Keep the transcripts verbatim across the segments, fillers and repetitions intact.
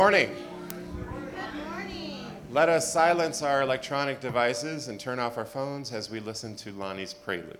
Morning. Let us silence our electronic devices and turn off our phones as we listen to Lonnie's prelude.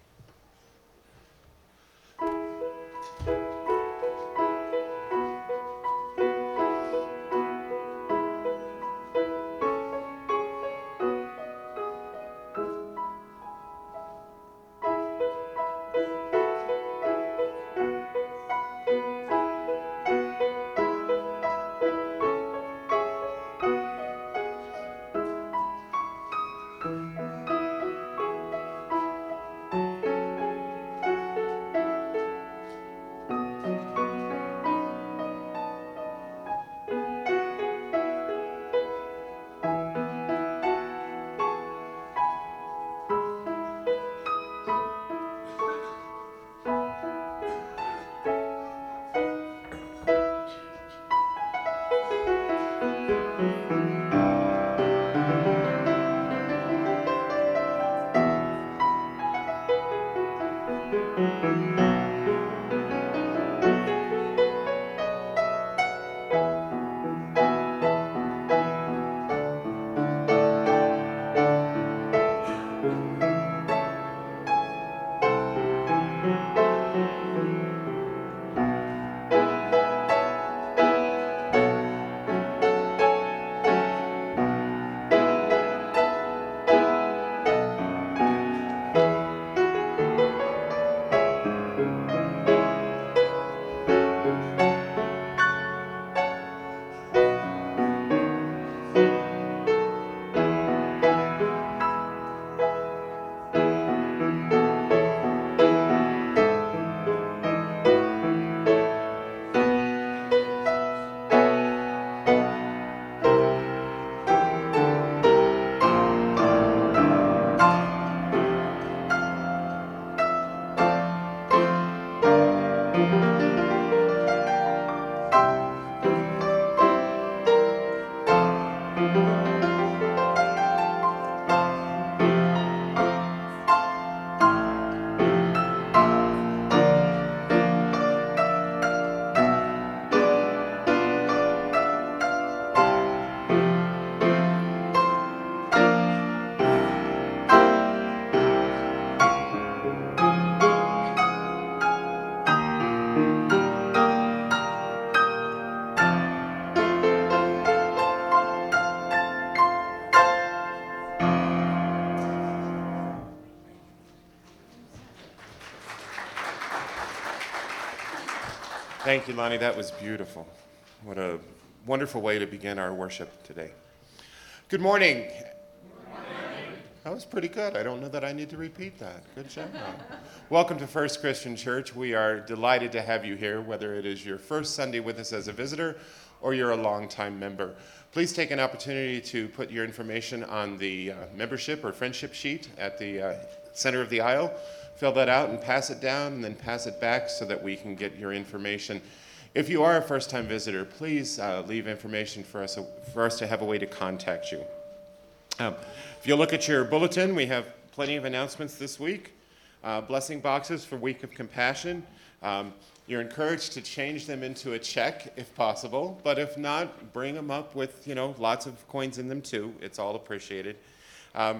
Thank you, Lonnie. That was beautiful. What a wonderful way to begin our worship today. Good morning. Good morning. That was pretty good. I don't know that I need to repeat that. Good job. Welcome to First Christian Church. We are delighted to have you here, whether it is your first Sunday with us as a visitor or you're a longtime member. Please take an opportunity to put your information on the uh, membership or friendship sheet at the uh, center of the aisle. Fill that out and pass it down and then pass it back so that we can get your information. If you are a first-time visitor, please uh, leave information for us, for us to have a way to contact you. Um, if you look at your bulletin, we have plenty of announcements this week. Uh, blessing boxes for Week of Compassion. Um, you're encouraged to change them into a check if possible, but if not, bring them up with, you know, lots of coins in them too. It's all appreciated. Um,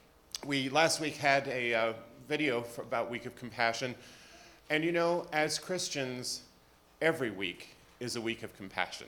we last week had a uh, video for, about Week of Compassion, and you know, as Christians, every week is a week of compassion.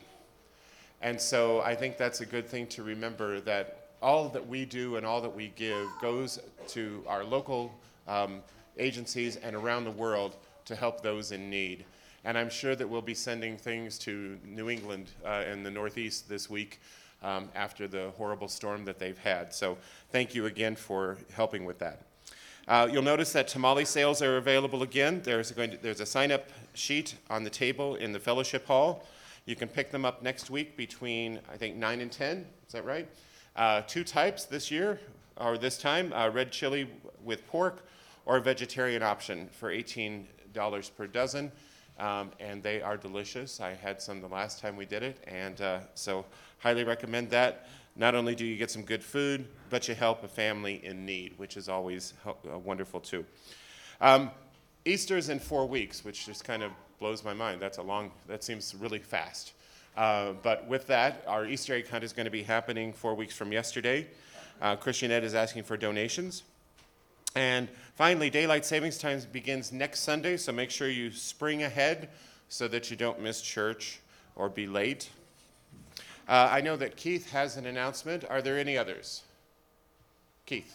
And so I think that's a good thing to remember, that all that we do and all that we give goes to our local um, agencies and around the world to help those in need. And I'm sure that we'll be sending things to New England uh, and the Northeast this week um, after the horrible storm that they've had. So thank you again for helping with that. Uh, you'll notice that tamale sales are available again. There's, going to, there's a sign-up sheet on the table in the fellowship hall. You can pick them up next week between, I think, nine and ten. Is that right? Uh, two types this year, or this time, uh, red chili with pork or a vegetarian option for eighteen dollars per dozen. Um, and they are delicious. I had some the last time we did it, and uh, so highly recommend that. Not only do you get some good food, but you help a family in need, which is always uh, wonderful too. Um, Easter's in four weeks, which just kind of blows my mind. That's a long, that seems really fast. Uh, but with that, our Easter egg hunt is going to be happening four weeks from yesterday. Uh, Christian Ed is asking for donations. And finally, daylight savings time begins next Sunday, so make sure you spring ahead so that you don't miss church or be late. Uh, I know that Keith has an announcement. Are there any others? Keith.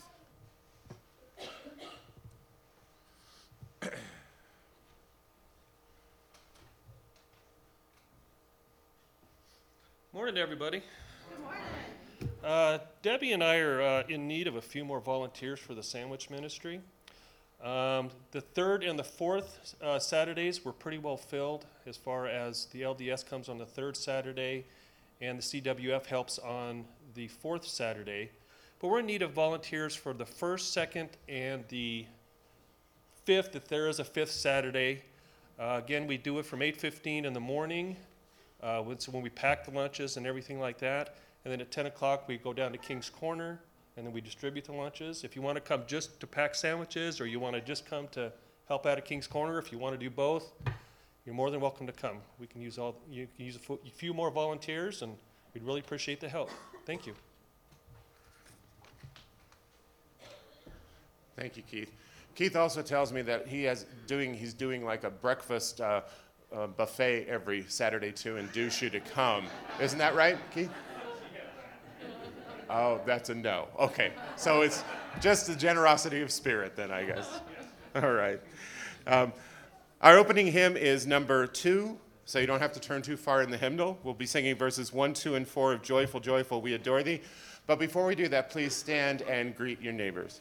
Morning, everybody. Good morning. Uh, Debbie and I are uh, in need of a few more volunteers for the sandwich ministry. Um, the third and the fourth uh, Saturdays were pretty well filled as far as the L D S comes on the third Saturday and the C W F helps on the fourth Saturday. But we're in need of volunteers for the first, second, and the fifth, if there is a fifth Saturday. Uh, again, we do it from eight fifteen in the morning. Uh, when, so when we pack the lunches and everything like that, and then at ten o'clock we go down to King's Corner, and then we distribute the lunches. If you want to come just to pack sandwiches, or you want to just come to help out at King's Corner, if you want to do both, you're more than welcome to come. We can use all you can use a, f- a few more volunteers, and we'd really appreciate the help. Thank you. Thank you, Keith. Keith also tells me that he has doing he's doing like a breakfast uh, uh, buffet every Saturday too, and induce you to come. Isn't that right, Keith? Oh, that's a no. Okay, so it's just the generosity of spirit then, I guess. All right. Um, our opening hymn is number two, so you don't have to turn too far in the hymnal. We'll be singing verses one, two, and four of Joyful, Joyful, We Adore Thee. But before we do that, please stand and greet your neighbors.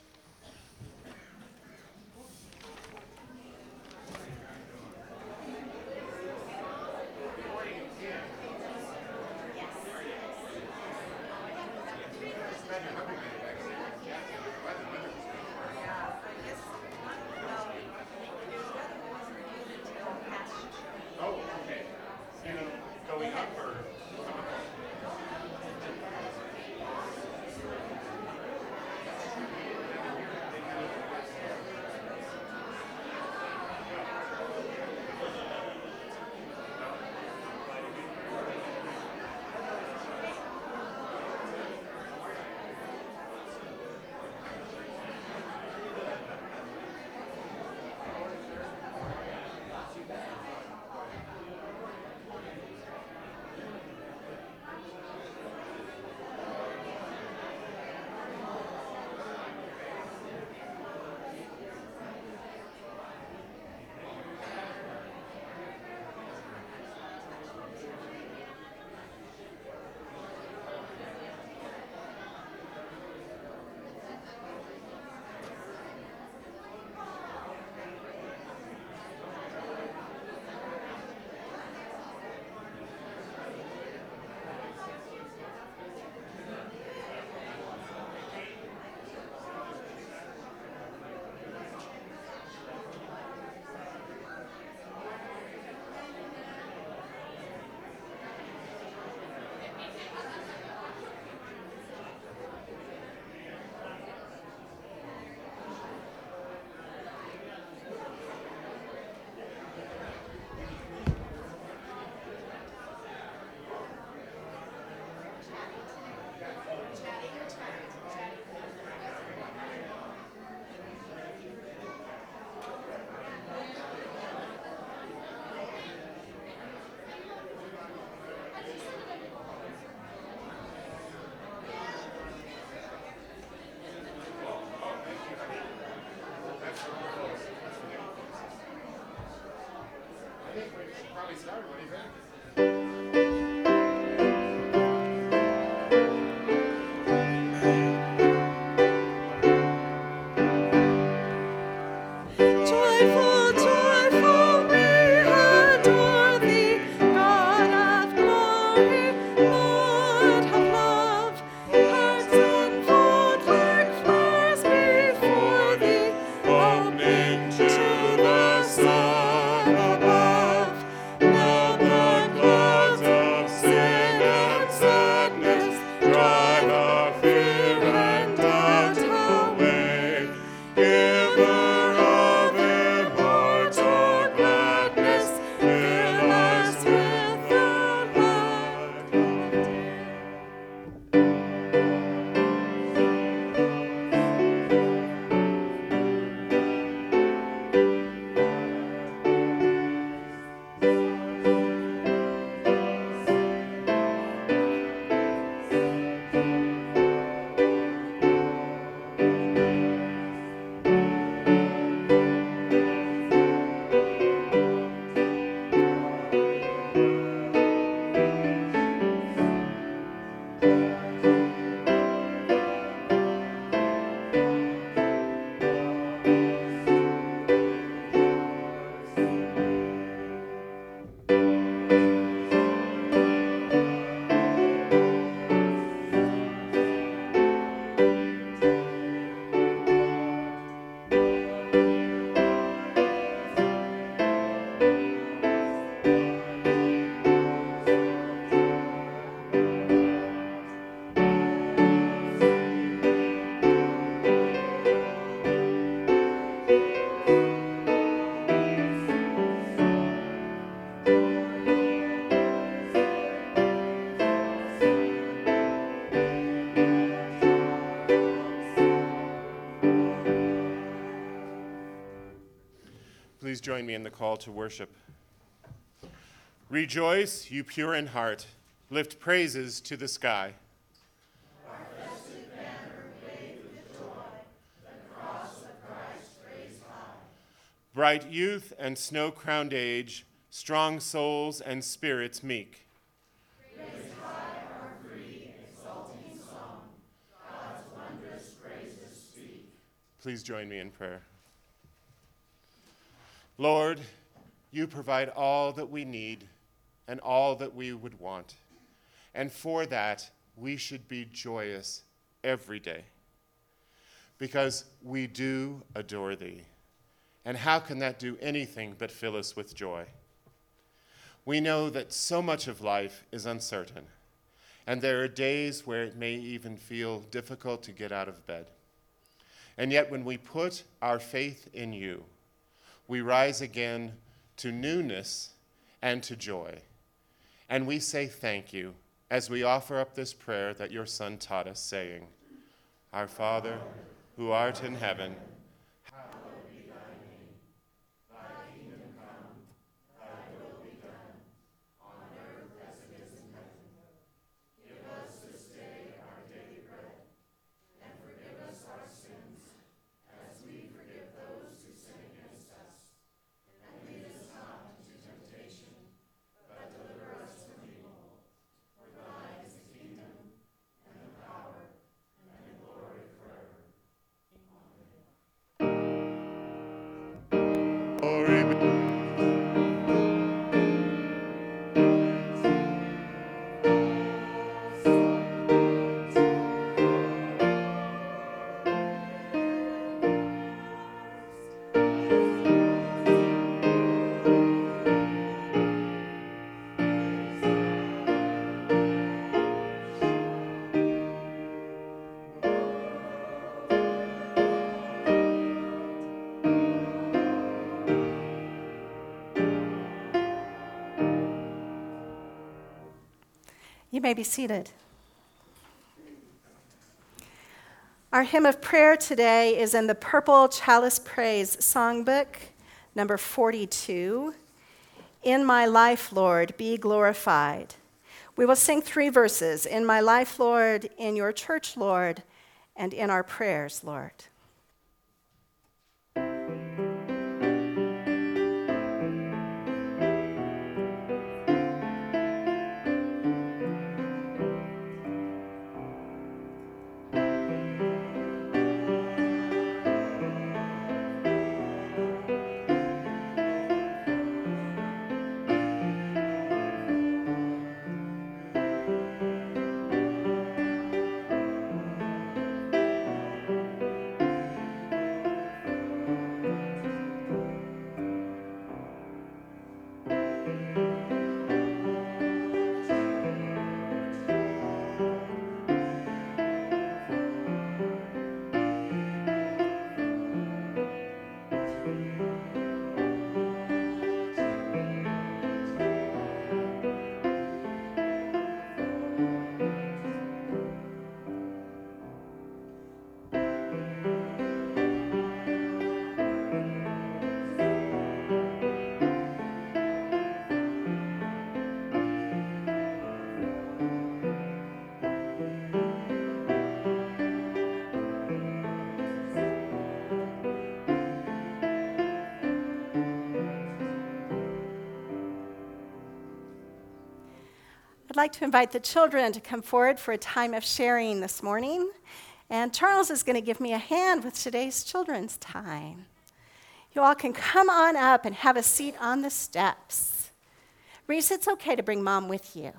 Probably start. What do you think? Joyful, joyful, we adore thee, God of glory, Lord of love. Hearts unfold like flowers before thee, opening to the sun above. Now join me in the call to worship. Rejoice, you pure in heart. Lift praises to the sky. Our festive banner wave with joy, the cross of Christ raised high. Bright youth and snow-crowned age, strong souls and spirits meek. Raised high our free, exulting song, God's wondrous praises speak. Please join me in prayer. Lord, you provide all that we need and all that we would want. And for that, we should be joyous every day, because we do adore thee. And how can that do anything but fill us with joy? We know that so much of life is uncertain, and there are days where it may even feel difficult to get out of bed. And yet when we put our faith in you, we rise again to newness and to joy. And we say thank you as we offer up this prayer that your Son taught us, saying, Our Father, who art in heaven, hallowed be thy name. Thy kingdom come, thy will be done, on earth as it is in heaven. Give us this day our daily bread, and forgive us our sins, as we forgive those who sin against us. And lead us not into temptation, but deliver us from evil. For thine is the kingdom, and the power, and the glory forever. Amen. Glory be. You may be seated. Our hymn of prayer today is in the Purple Chalice Praise Songbook, number forty-two. In my life, Lord, be glorified. We will sing three verses, in my life, Lord, in your church, Lord, and in our prayers, Lord. I'd like to invite the children to come forward for a time of sharing this morning. And Charles is going to give me a hand with today's children's time. You all can come on up and have a seat on the steps. Reese, it's okay to bring Mom with you.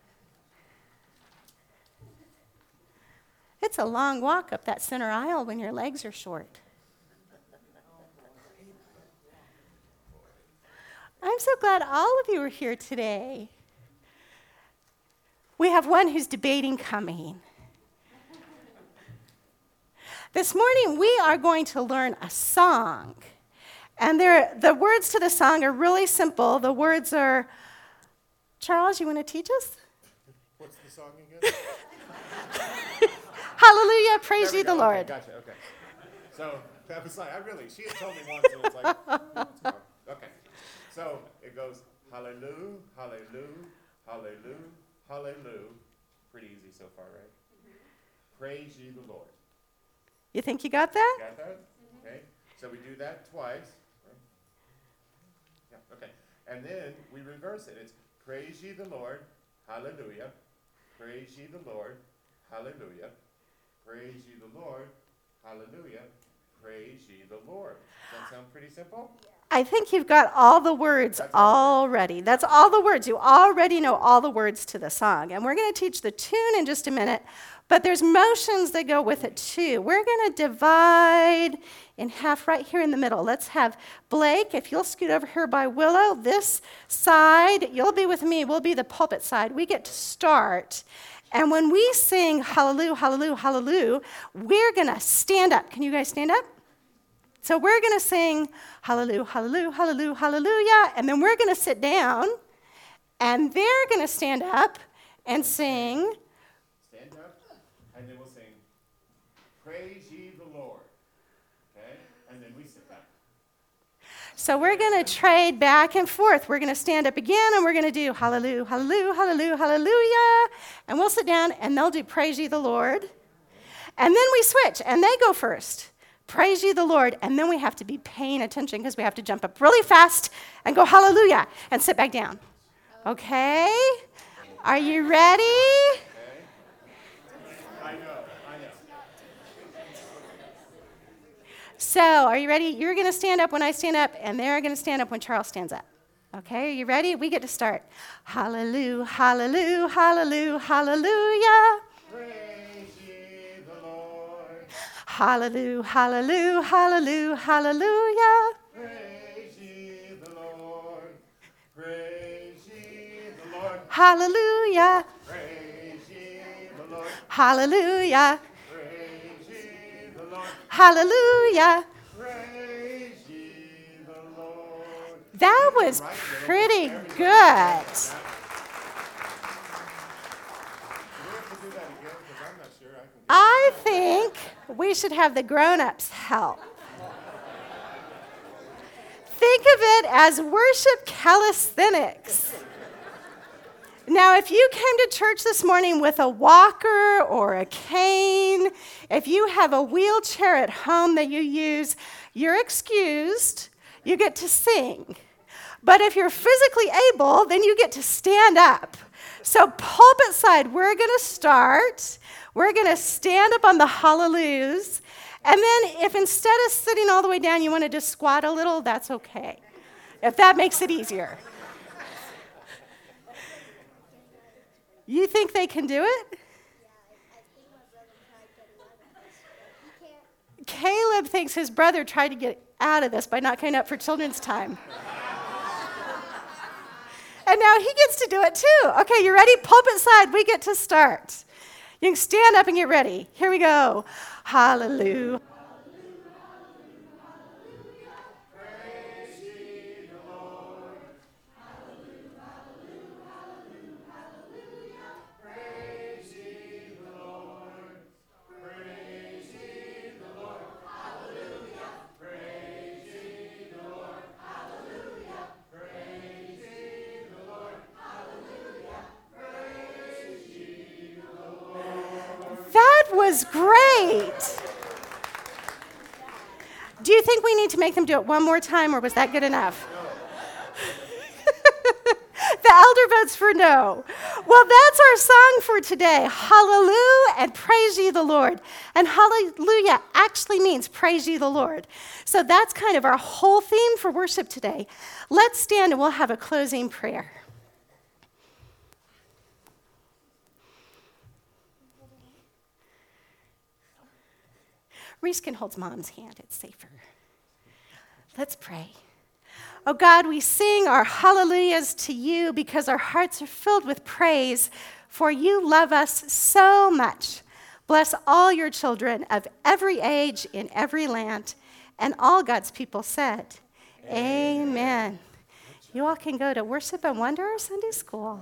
It's a long walk up that center aisle when your legs are short. I'm so glad all of you are here today. We have one who's debating coming. This morning, we are going to learn a song. And there, the words to the song are really simple. The words are, Charles, you want to teach us? What's the song again? Hallelujah, praise ye There we the go. Lord. Okay, gotcha, okay. So that was like, I really, she had told me once, and it's like, oh, it's hard. Okay. So it goes hallelujah, hallelujah, hallelujah, hallelujah. Pretty easy so far, right? Praise ye the Lord. You think you got that? Got that? Okay. So we do that twice. Right? Yeah, okay. And then we reverse it. It's praise ye the Lord, hallelujah. Praise ye the Lord, hallelujah. Praise ye the Lord, hallelujah. Praise ye the Lord. Does that sound pretty simple? I think you've got all the words That's all. already. That's all the words. You already know all the words to the song. And we're going to teach the tune in just a minute, but there's motions that go with it too. We're going to divide in half right here in the middle. Let's have Blake, if you'll scoot over here by Willow, this side, you'll be with me. We'll be the pulpit side. We get to start. And when we sing hallelujah, hallelujah, hallelujah, we're going to stand up. Can you guys stand up? So we're going to sing hallelujah, hallelujah, hallelujah, hallelujah, and then we're going to sit down, and they're going to stand up and sing. Stand up, and then we'll sing, praise ye the Lord. Okay? And then we sit back. So we're going to trade back and forth. We're going to stand up again, and we're going to do hallelujah, hallelujah, hallelujah, hallelujah, and we'll sit down, and they'll do praise ye the Lord. And then we switch, and they go first. Praise ye the Lord, and then we have to be paying attention because we have to jump up really fast and go hallelujah and sit back down. Okay? Are you ready? I know, I know. So, are you ready? You're going to stand up when I stand up, and they're going to stand up when Charles stands up. Okay, are you ready? We get to start. Hallelujah, hallelujah, hallelujah, hallelujah. Praise ye the Lord. Hallelujah, hallelujah, hallelujah, hallelujah. Praise ye the Lord. Praise ye the Lord. Hallelujah, Praise ye the Lord. hallelujah, Praise ye the Lord. hallelujah. Praise ye the Lord. That was pretty good. Do we have to do that again? Because I'm not sure I can. I think we should have the grown-ups help. Think of it as worship calisthenics. Now, if you came to church this morning with a walker or a cane, if you have a wheelchair at home that you use, you're excused. You get to sing. But if you're physically able, then you get to stand up. So pulpit side, we're going to start. We're going to stand up on the hallelujahs. And then if instead of sitting all the way down, you want to just squat a little, that's okay. If that makes it easier. You think they can do it? Caleb thinks his brother tried to get out of this by not coming up for children's time. And now he gets to do it too. Okay, you ready? Pulpit side, we get to start. You can stand up and get ready. Here we go. Hallelujah. That was great. Do you think we need to make them do it one more time, or was that good enough? The elder votes for no. Well, that's our song for today. Hallelujah and praise ye the Lord. And hallelujah actually means praise ye the Lord. So that's kind of our whole theme for worship today. Let's stand and we'll have a closing prayer. Reese can hold Mom's hand. It's safer. Let's pray. Oh God, we sing our hallelujahs to you because our hearts are filled with praise, for you love us so much. Bless all your children of every age in every land. And all God's people said, Amen. Amen. You all can go to Worship and Wonder or Sunday School.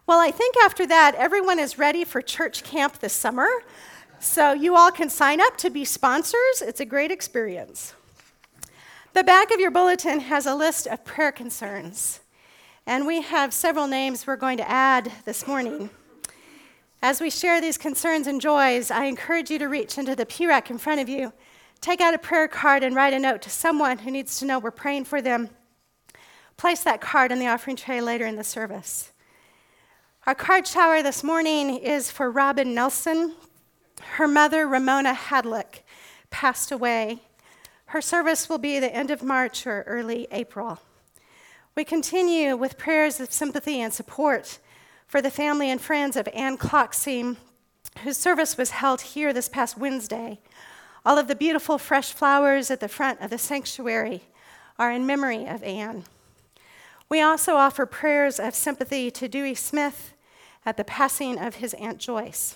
Well, I think after that, everyone is ready for church camp this summer. So you all can sign up to be sponsors. It's a great experience. The back of your bulletin has a list of prayer concerns. And we have several names we're going to add this morning. As we share these concerns and joys, I encourage you to reach into the pew rack in front of you, take out a prayer card, and write a note to someone who needs to know we're praying for them. Place that card in the offering tray later in the service. Our card shower this morning is for Robin Nelson. Her mother, Ramona Hadlick, passed away. Her service will be the end of March or early April. We continue with prayers of sympathy and support for the family and friends of Ann Clockseam, whose service was held here this past Wednesday. All of the beautiful fresh flowers at the front of the sanctuary are in memory of Ann. We also offer prayers of sympathy to Dewey Smith at the passing of his Aunt Joyce.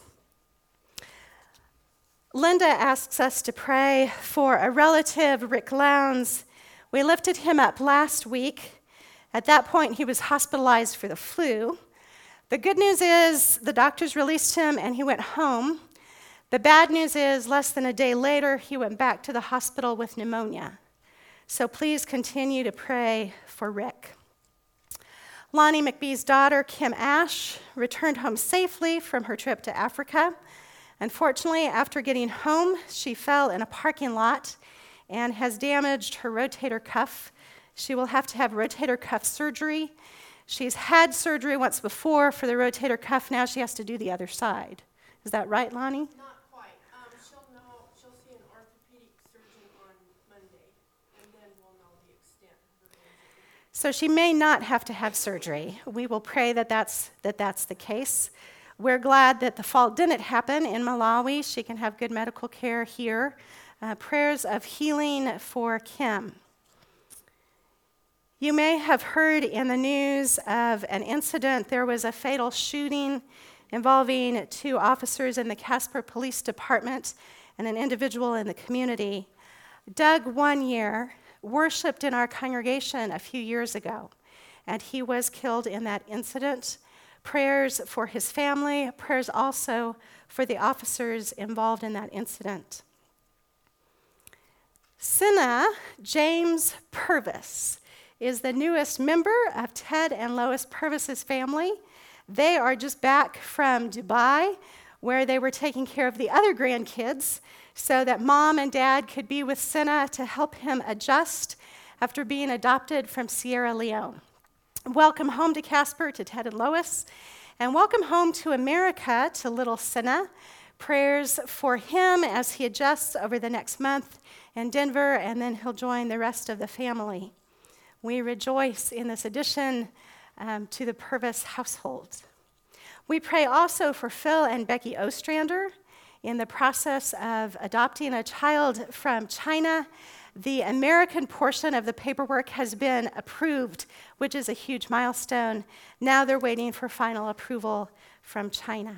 Linda asks us to pray for a relative, Rick Lowndes. We lifted him up last week. At that point, he was hospitalized for the flu. The good news is the doctors released him and he went home. The bad news is less than a day later, he went back to the hospital with pneumonia. So please continue to pray for Rick. Lonnie McBee's daughter, Kim Ash, returned home safely from her trip to Africa. Unfortunately, after getting home, she fell in a parking lot and has damaged her rotator cuff. She will have to have rotator cuff surgery. She's had surgery once before for the rotator cuff. Now she has to do the other side. Is that right, Lonnie? Not quite. Um, she'll know. She'll see an orthopedic surgeon on Monday, and then we'll know the extent of her injury. So she may not have to have surgery. We will pray that that's, that that's the case. We're glad that the fall didn't happen in Malawi. She can have good medical care here. Uh, prayers of healing for Kim. You may have heard in the news of an incident. There was a fatal shooting involving two officers in the Casper Police Department and an individual in the community. Doug, one year, worshiped in our congregation a few years ago, and he was killed in that incident. Prayers for his family, prayers also for the officers involved in that incident. Senna James Purvis is the newest member of Ted and Lois Purvis's family. They are just back from Dubai, where they were taking care of the other grandkids so that mom and dad could be with Senna to help him adjust after being adopted from Sierra Leone. Welcome home to Casper, to Ted and Lois, and welcome home to America to little Senna. Prayers for him as he adjusts over the next month in Denver, and then he'll join the rest of the family. We rejoice in this addition um, to the Purvis household. We pray also for Phil and Becky Ostrander in the process of adopting a child from China. The American portion of the paperwork has been approved, which is a huge milestone. Now they're waiting for final approval from China.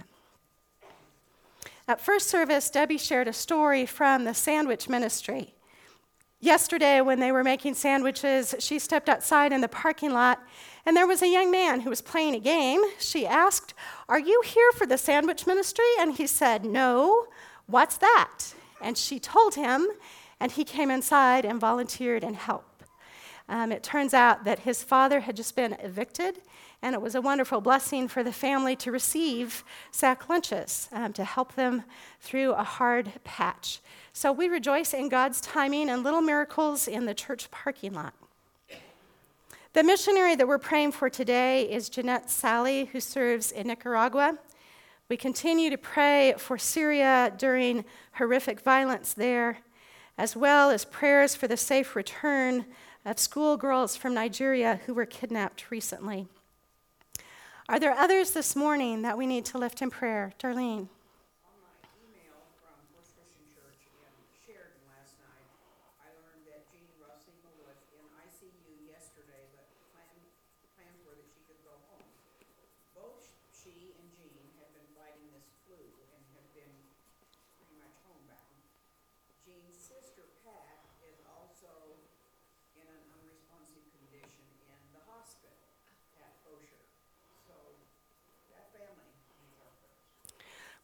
At first service, Debbie shared a story from the sandwich ministry. Yesterday, when they were making sandwiches, she stepped outside in the parking lot, and there was a young man who was playing a game. She asked, "Are you here for the sandwich ministry?" And he said, "No, what's that?" And she told him, and he came inside and volunteered and helped. Um, it turns out that his father had just been evicted, and it was a wonderful blessing for the family to receive sack lunches um, to help them through a hard patch. So we rejoice in God's timing and little miracles in the church parking lot. The missionary that we're praying for today is Jeanette Sally, who serves in Nicaragua. We continue to pray for Syria during horrific violence there, as well as prayers for the safe return of schoolgirls from Nigeria who were kidnapped recently. Are there others this morning that we need to lift in prayer? Darlene. On my email from First Christian Church in Sheridan last night, I learned that Jean Rossignol was in I C U yesterday, but plan, plans were that she could go home. Both she and Jean have been fighting this flu and have been pretty much homebound. Jean's sister, Pat, is also in an unresponsive condition in the hospital at Osher. So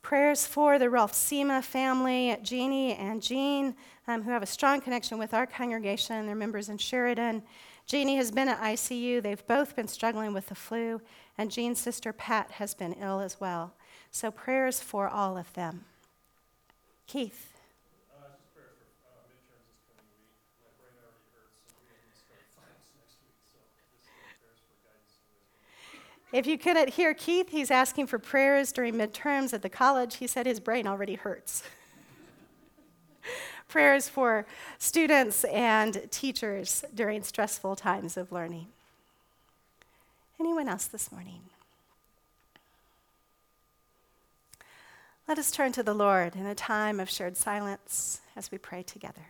Prayers for the Rolfsema family, Jeannie and Jean, um, who have a strong connection with our congregation. They're members in Sheridan. Jeannie has been at I C U. They've both been struggling with the flu, and Jean's sister Pat has been ill as well. So prayers for all of them. Keith. Uh, just prayers for uh, midterms this coming week. My brain already hurts, so we have to start finals next week. So just uh, prayers for guidance and wisdom. If you couldn't hear Keith, he's asking for prayers during midterms at the college. He said his brain already hurts. Prayers for students and teachers during stressful times of learning. Anyone else this morning? Let us turn to the Lord in a time of shared silence as we pray together.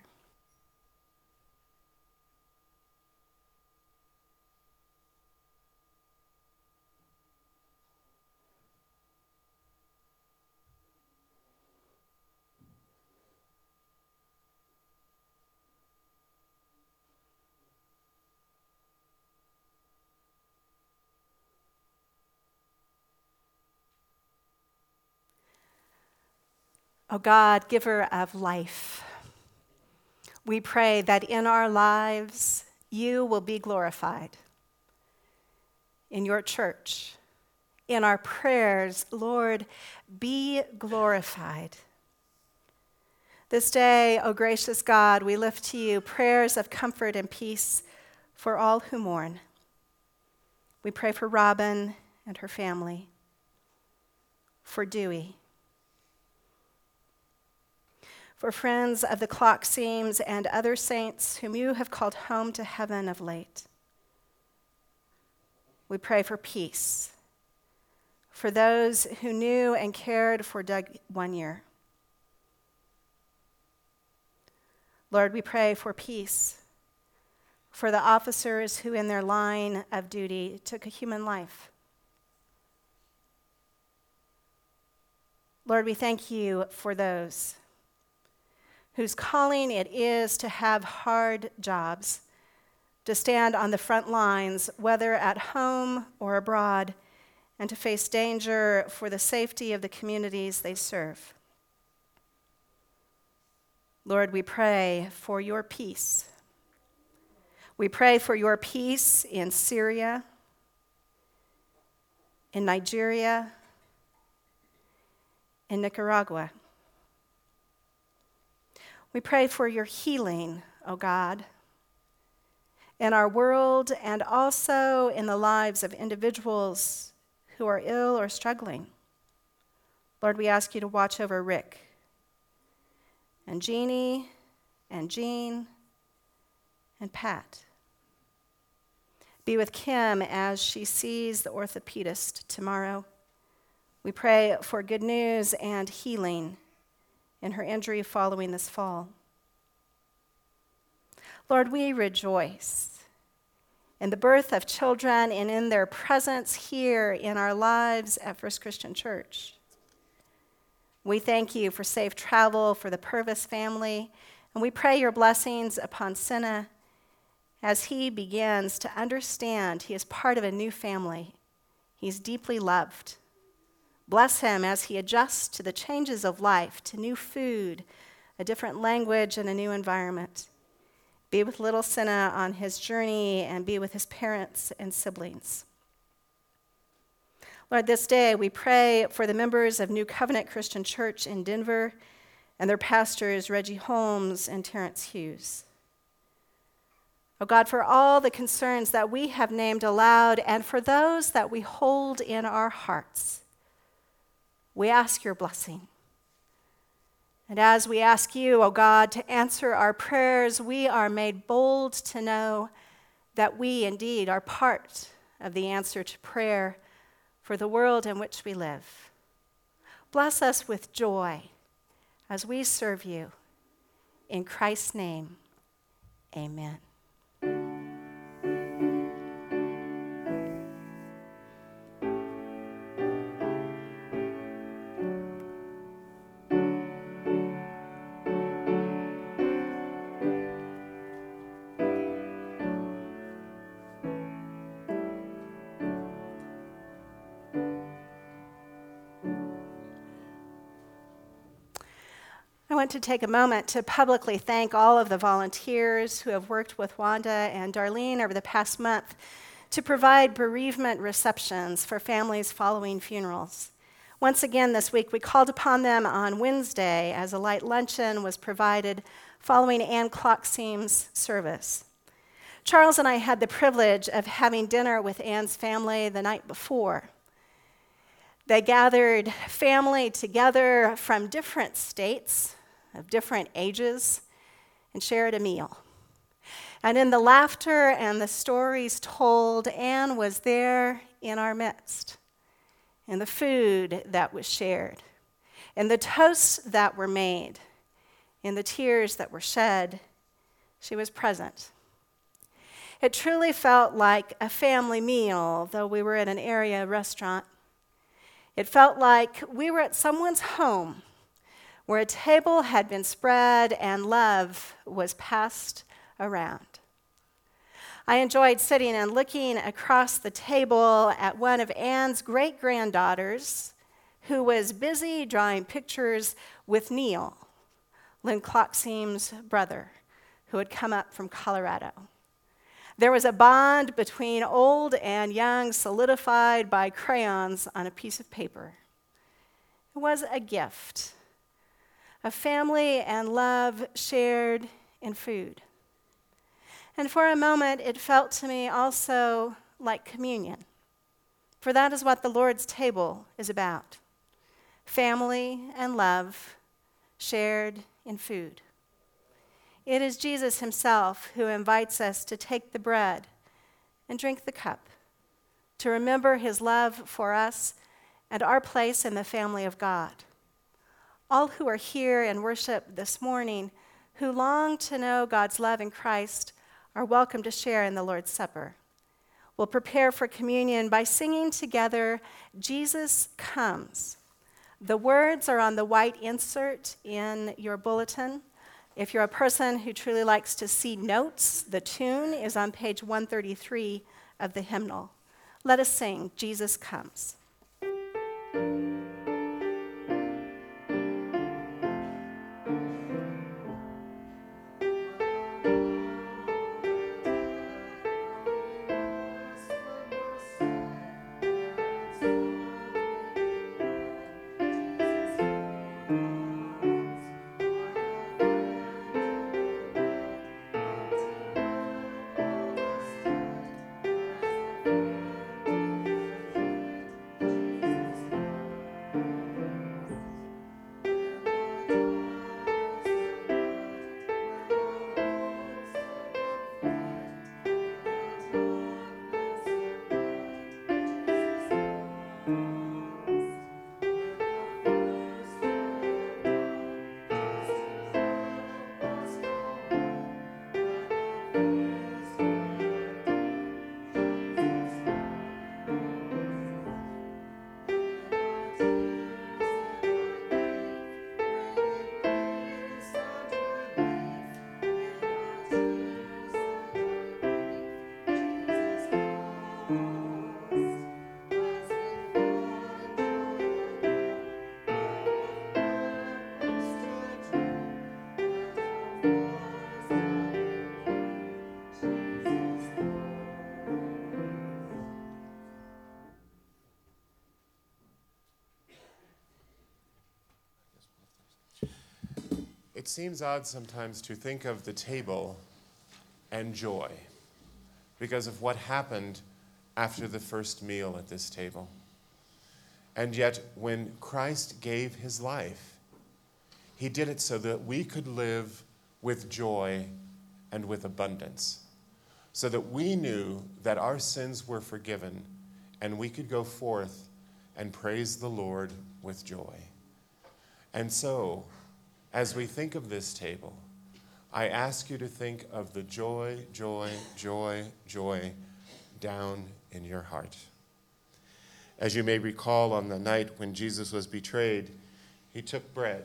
O God, giver of life, we pray that in our lives you will be glorified. In your church, in our prayers, Lord, be glorified. This day, O gracious God, we lift to you prayers of comfort and peace for all who mourn. We pray for Robin and her family, for Dewey, for friends of the clock seams and other saints whom you have called home to heaven of late. We pray for peace, for those who knew and cared for Doug one year. Lord, we pray for peace, for the officers who in their line of duty took a human life. Lord, we thank you for those whose calling it is to have hard jobs, to stand on the front lines, whether at home or abroad, and to face danger for the safety of the communities they serve. Lord, we pray for your peace. We pray for your peace in Syria, in Nigeria, in Nicaragua. We pray for your healing, O God, in our world and also in the lives of individuals who are ill or struggling. Lord, we ask you to watch over Rick and Jeannie and Jean and Pat. Be with Kim as she sees the orthopedist tomorrow. We pray for good news and healing in her injury following this fall. Lord, we rejoice in the birth of children and in their presence here in our lives at First Christian Church. We thank you for safe travel for the Purvis family, and we pray your blessings upon Senna as he begins to understand he is part of a new family. He's deeply loved. Bless him as he adjusts to the changes of life, to new food, a different language, and a new environment. Be with little Senna on his journey and be with his parents and siblings. Lord, this day we pray for the members of New Covenant Christian Church in Denver and their pastors, Reggie Holmes and Terrence Hughes. Oh God, for all the concerns that we have named aloud and for those that we hold in our hearts, we ask your blessing. And as we ask you, O God, to answer our prayers, we are made bold to know that we indeed are part of the answer to prayer for the world in which we live. Bless us with joy as we serve you. In Christ's name, amen. I want to take a moment to publicly thank all of the volunteers who have worked with Wanda and Darlene over the past month to provide bereavement receptions for families following funerals. Once again this week, we called upon them on Wednesday as a light luncheon was provided following Ann Clockseam's service. Charles and I had the privilege of having dinner with Ann's family the night before. They gathered family together from different states, of different ages, and shared a meal. And in the laughter and the stories told, Ann was there in our midst, in the food that was shared, in the toasts that were made, in the tears that were shed. She was present. It truly felt like a family meal, though we were at an area restaurant. It felt like we were at someone's home where a table had been spread and love was passed around. I enjoyed sitting and looking across the table at one of Ann's great-granddaughters who was busy drawing pictures with Neil, Lynn Clockseam's brother, who had come up from Colorado. There was a bond between old and young solidified by crayons on a piece of paper. It was a gift, a family and love shared in food. And for a moment, it felt to me also like communion, for that is what the Lord's table is about: family and love shared in food. It is Jesus himself who invites us to take the bread and drink the cup, to remember his love for us and our place in the family of God. All who are here in worship this morning who long to know God's love in Christ are welcome to share in the Lord's Supper. We'll prepare for communion by singing together, Jesus Comes. The words are on the white insert in your bulletin. If you're a person who truly likes to see notes, the tune is on page one thirty-three of the hymnal. Let us sing, Jesus Comes. It seems odd sometimes to think of the table and joy because of what happened after the first meal at this table. And yet, when Christ gave his life, he did it so that we could live with joy and with abundance, so that we knew that our sins were forgiven and we could go forth and praise the Lord with joy. And so, as we think of this table, I ask you to think of the joy, joy, joy, joy down in your heart. As you may recall, on the night when Jesus was betrayed, he took bread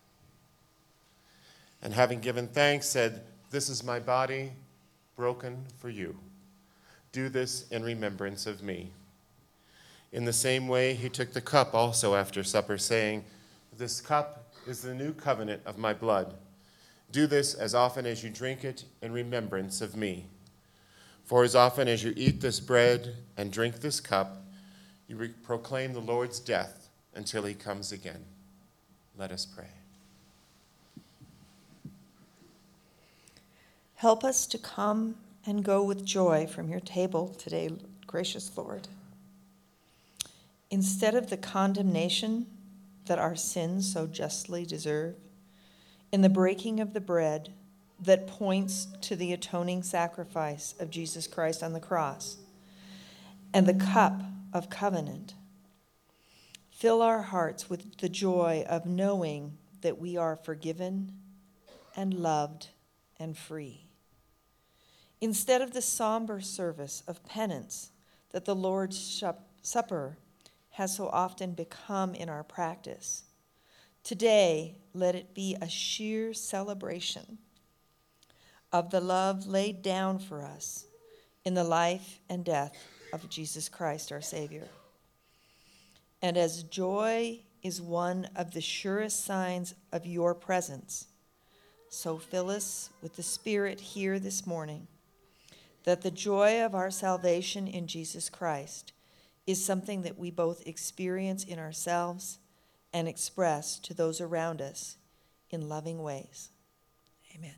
and having given thanks said, "This is my body broken for you. Do this in remembrance of me." In the same way, he took the cup also after supper, saying, "This cup is the new covenant of my blood. Do this as often as you drink it in remembrance of me. For as often as you eat this bread and drink this cup, you re- proclaim the Lord's death until he comes again. Let us pray. Help us to come and go with joy from your table today, gracious Lord. Instead of the condemnation that our sins so justly deserve, in the breaking of the bread that points to the atoning sacrifice of Jesus Christ on the cross, and the cup of covenant, fill our hearts with the joy of knowing that we are forgiven and loved and free. Instead of the somber service of penance that the Lord's Supper has so often become in our practice, today let it be a sheer celebration of the love laid down for us in the life and death of Jesus Christ, our Savior. And as joy is one of the surest signs of your presence, so fill us with the Spirit here this morning, that the joy of our salvation in Jesus Christ is something that we both experience in ourselves and express to those around us in loving ways. Amen.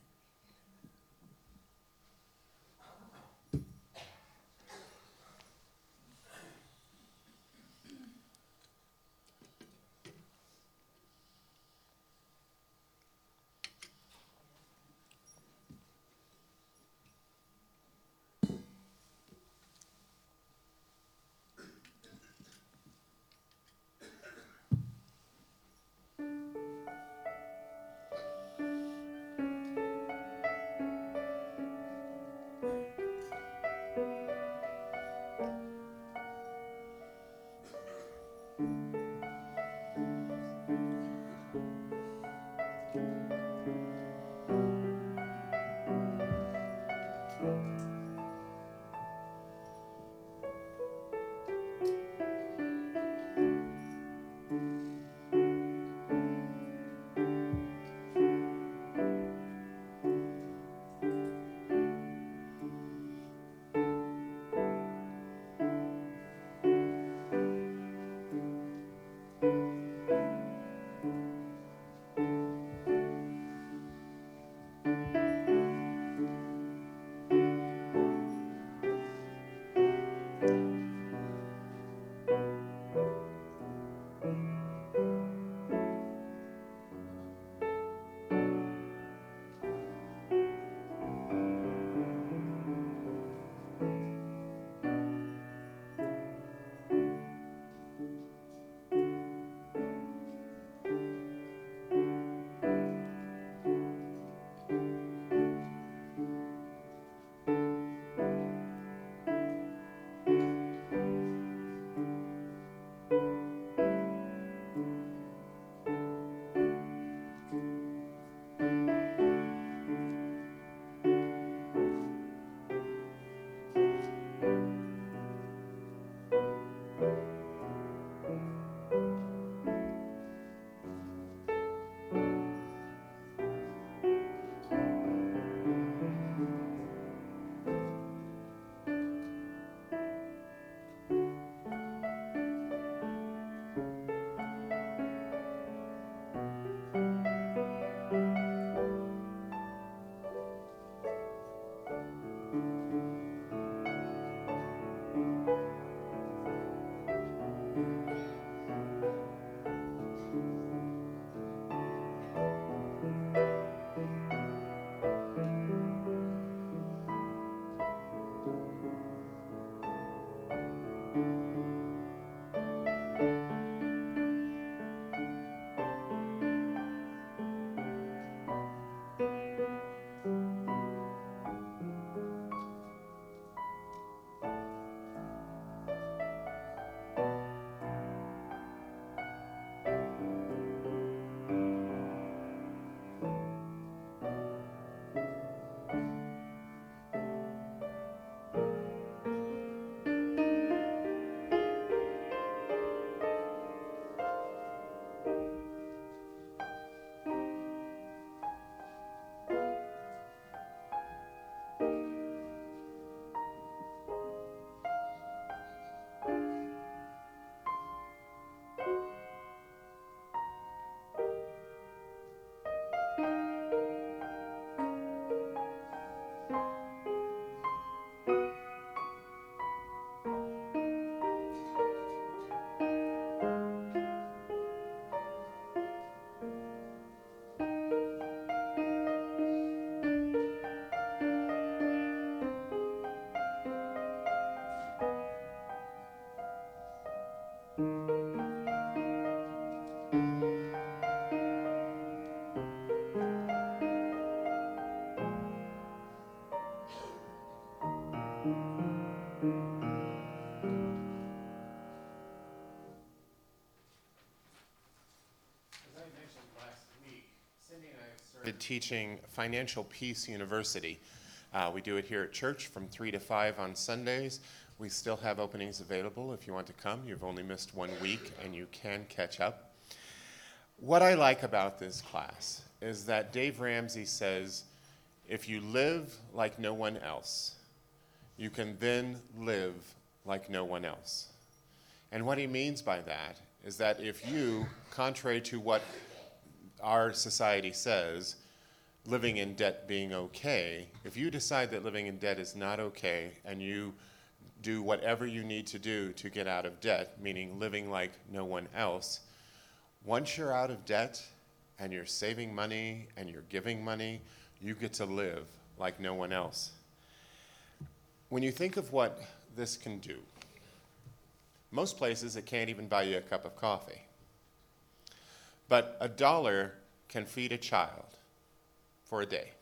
started teaching Financial Peace University. Uh, we do it here at church from three to five on Sundays. We still have openings available if you want to come. You've only missed one week, and you can catch up. What I like about this class is that Dave Ramsey says, if you live like no one else, you can then live like no one else. And what he means by that is that if you, contrary to what our society says, living in debt being okay, if you decide that living in debt is not okay and you do whatever you need to do to get out of debt, meaning living like no one else, once you're out of debt and you're saving money and you're giving money, you get to live like no one else. When you think of what this can do, most places it can't even buy you a cup of coffee. But a dollar can feed a child for a day.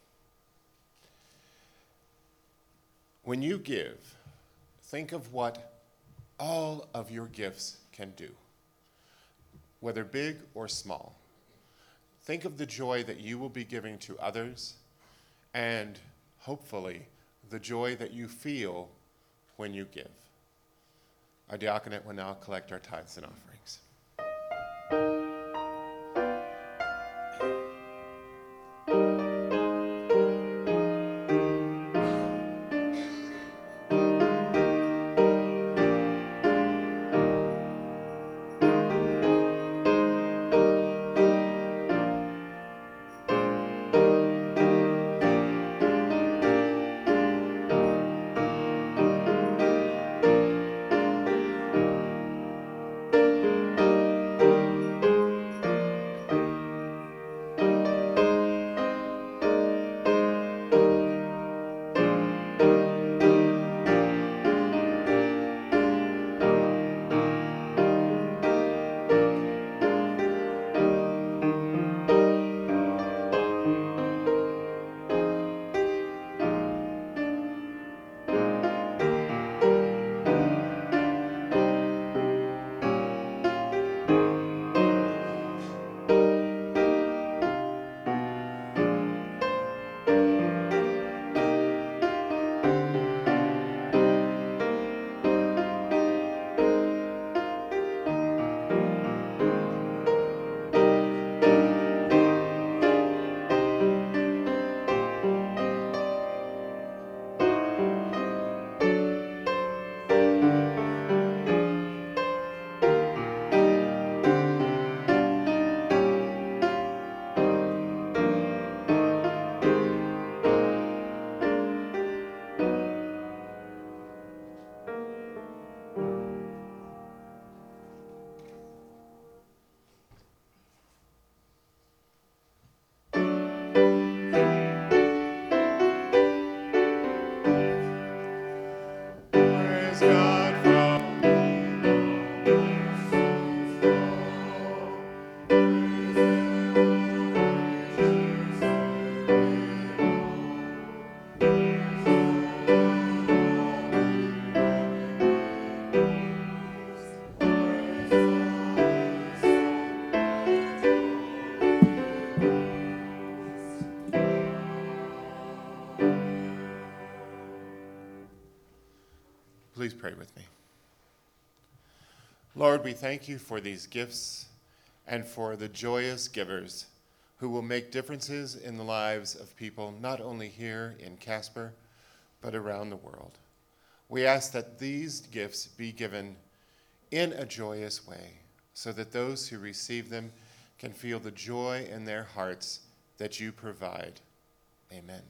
When you give, think of what all of your gifts can do, whether big or small. Think of the joy that you will be giving to others, and hopefully the joy that you feel when you give. Our diaconate will now collect our tithes and offerings. Please pray with me. Lord, we thank you for these gifts and for the joyous givers who will make differences in the lives of people not only here in Casper, but around the world. We ask that these gifts be given in a joyous way so that those who receive them can feel the joy in their hearts that you provide. Amen.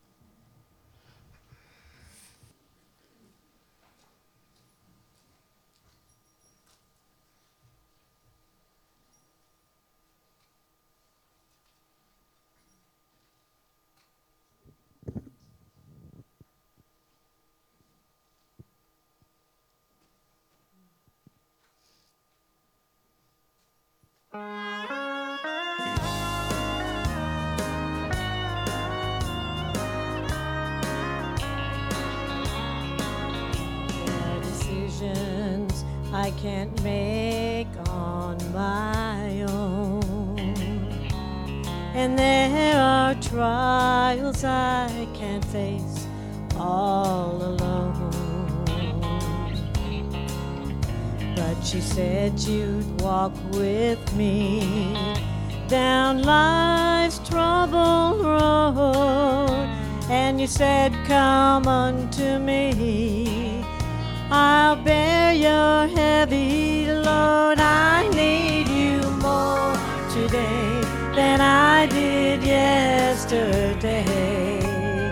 I can't make on my own, and there are trials I can't face all alone. But you said you'd walk with me down life's troubled road, and you said, come unto me, I'll bear your heavy load. I need you more today than I did yesterday.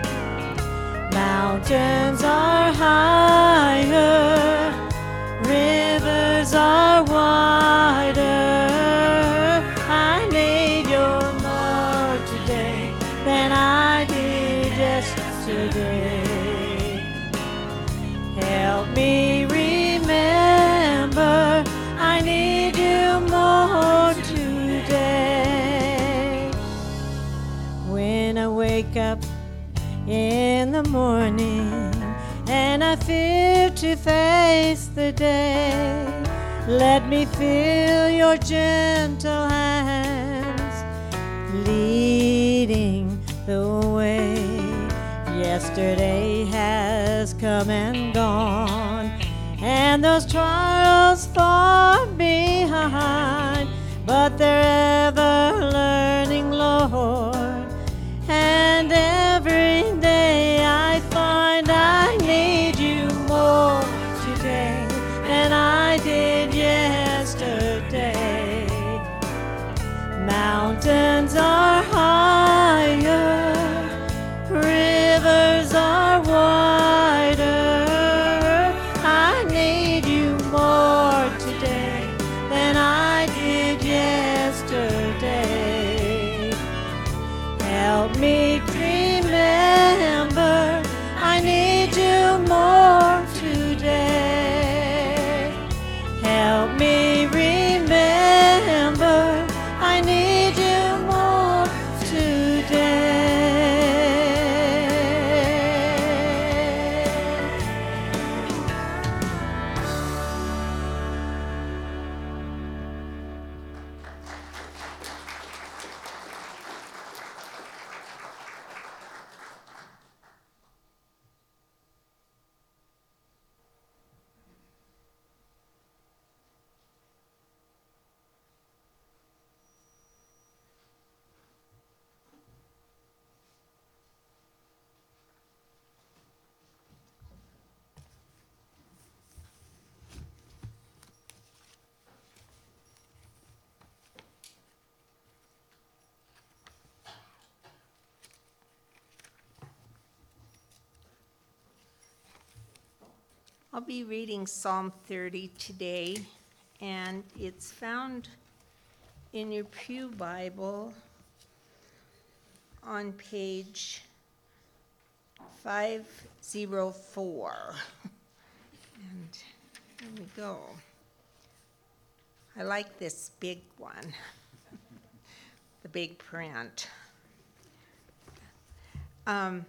Mountains are higher, rivers are wider. I need you more today than I did yesterday. Help me remember, I need you more today. When I wake up in the morning and I fear to face the day, let me feel your gentle hands leading the way. Yesterday has come and gone, and those trials far behind, but they're ever learning, Lord, and every day I find I need you more today than I did yesterday. Mountains are higher, rivers are wider. I need you more today than I did yesterday. Help me remember, I need you more today. Help me remember, I need you more today. I'll be reading Psalm thirty today, and it's found in your Pew Bible on page five oh four. And here we go. I like this big one, the big print. Um,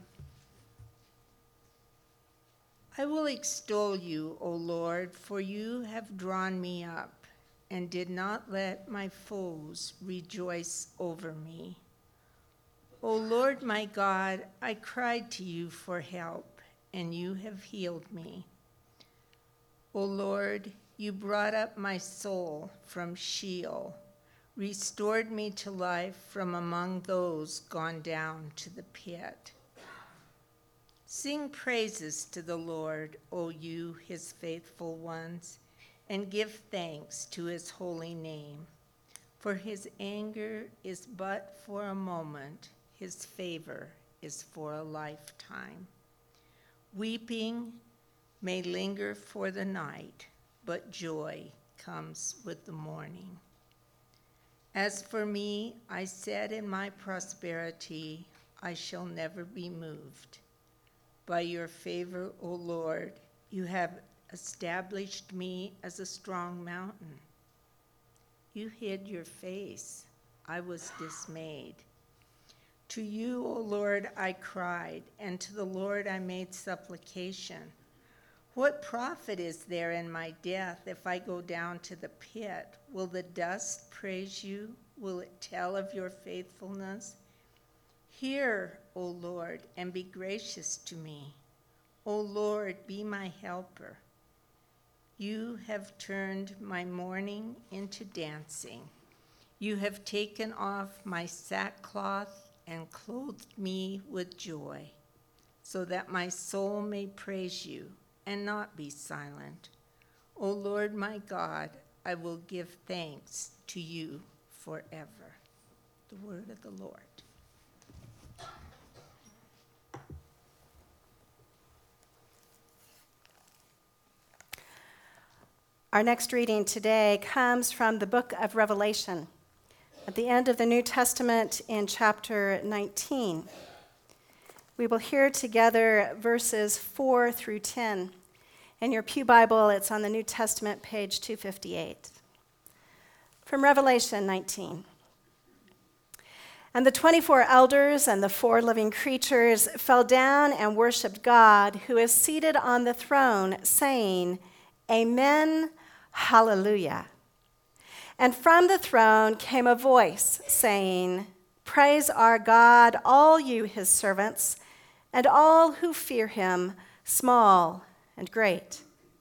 I will extol you, O Lord, for you have drawn me up and did not let my foes rejoice over me. O Lord my God, I cried to you for help, and you have healed me. O Lord, you brought up my soul from Sheol, restored me to life from among those gone down to the pit. Sing praises to the Lord, O you, his faithful ones, and give thanks to his holy name. For his anger is but for a moment, his favor is for a lifetime. Weeping may linger for the night, but joy comes with the morning. As for me, I said in my prosperity, I shall never be moved. By your favor, O Lord, you have established me as a strong mountain. You hid your face. I was dismayed. To you, O Lord, I cried, and to the Lord I made supplication. What profit is there in my death if I go down to the pit? Will the dust praise you? will it tell of your faithfulness? Hear, O Lord, and be gracious to me. O Lord, be my helper. You have turned my mourning into dancing. You have taken off my sackcloth and clothed me with joy, so that my soul may praise you and not be silent. O Lord my God, I will give thanks to you forever. The word of the Lord. Our next reading today comes from the book of Revelation, at the end of the New Testament in chapter nineteen. We will hear together verses four through ten. In your pew Bible, it's on the New Testament, page two fifty-eight. From Revelation nineteen. And the twenty-four elders and the four living creatures fell down and worshiped God, who is seated on the throne, saying, Amen, Hallelujah. And from the throne came a voice saying, Praise our God, all you his servants, and all who fear him, small and great.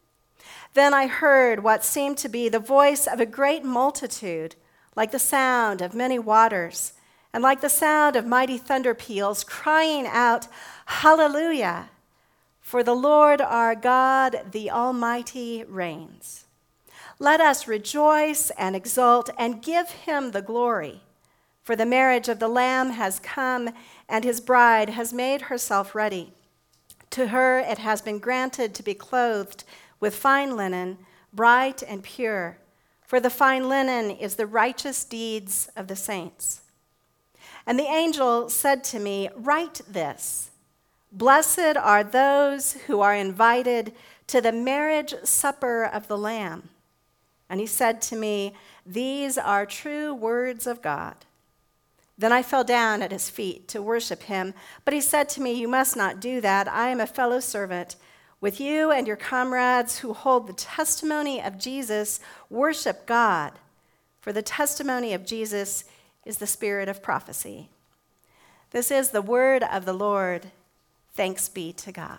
Then I heard what seemed to be the voice of a great multitude, like the sound of many waters, and like the sound of mighty thunder peals, crying out, Hallelujah! For the Lord our God, the Almighty, reigns. Let us rejoice and exult and give him the glory. For the marriage of the Lamb has come, and his bride has made herself ready. To her it has been granted to be clothed with fine linen, bright and pure, for the fine linen is the righteous deeds of the saints. And the angel said to me, Write this, Blessed are those who are invited to the marriage supper of the Lamb. And he said to me, These are true words of God. Then I fell down at his feet to worship him, but he said to me, You must not do that. I am a fellow servant with you and your comrades who hold the testimony of Jesus. Worship God, for the testimony of Jesus is the spirit of prophecy. This is the word of the Lord. Thanks be to God.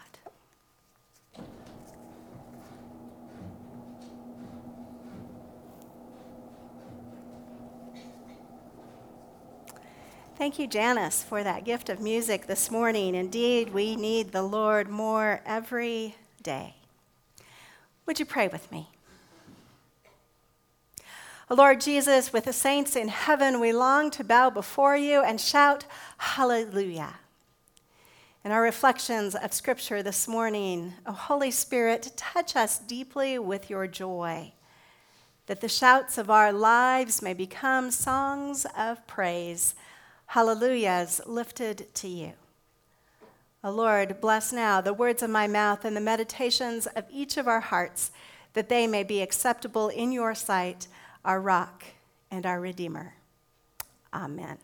Thank you, Janice, for that gift of music this morning. Indeed, we need the Lord more every day. Would you pray with me? O Lord Jesus, with the saints in heaven, we long to bow before you and shout, Hallelujah. In our reflections of Scripture this morning, O Holy Spirit, touch us deeply with your joy, that the shouts of our lives may become songs of praise, hallelujahs lifted to you. O Lord, bless now the words of my mouth and the meditations of each of our hearts, that they may be acceptable in your sight, our rock and our Redeemer. Amen.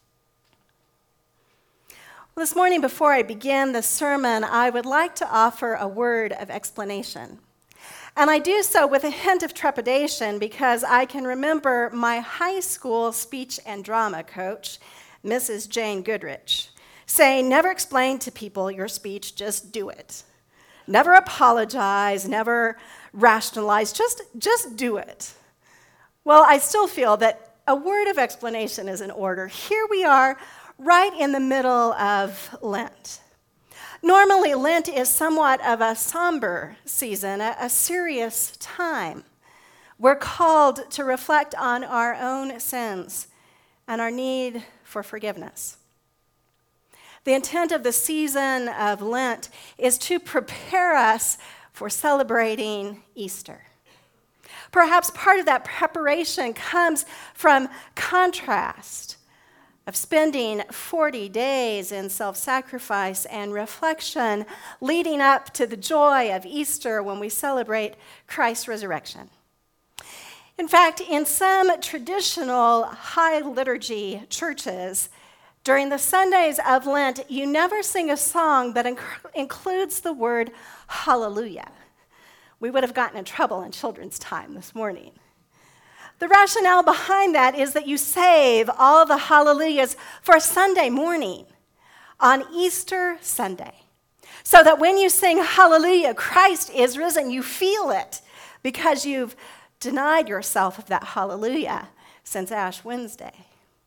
Well, this morning, before I begin the sermon, I would like to offer a word of explanation. And I do so with a hint of trepidation because I can remember my high school speech and drama coach, Missus Jane Goodrich, saying, Never explain to people your speech, just do it. Never apologize, never rationalize, just, just do it. Well, I still feel that a word of explanation is in order. Here we are, right in the middle of Lent. Normally, Lent is somewhat of a somber season, a, a serious time. We're called to reflect on our own sins and our need for forgiveness. The intent of the season of Lent is to prepare us for celebrating Easter. Perhaps part of that preparation comes from contrast of spending forty days in self-sacrifice and reflection leading up to the joy of Easter when we celebrate Christ's resurrection. In fact, in some traditional high liturgy churches, during the Sundays of Lent, you never sing a song that inc- includes the word hallelujah. We would have gotten in trouble in children's time this morning. The rationale behind that is that you save all the hallelujahs for Sunday morning on Easter Sunday, so that when you sing hallelujah, Christ is risen, you feel it because you've denied yourself of that hallelujah since Ash Wednesday.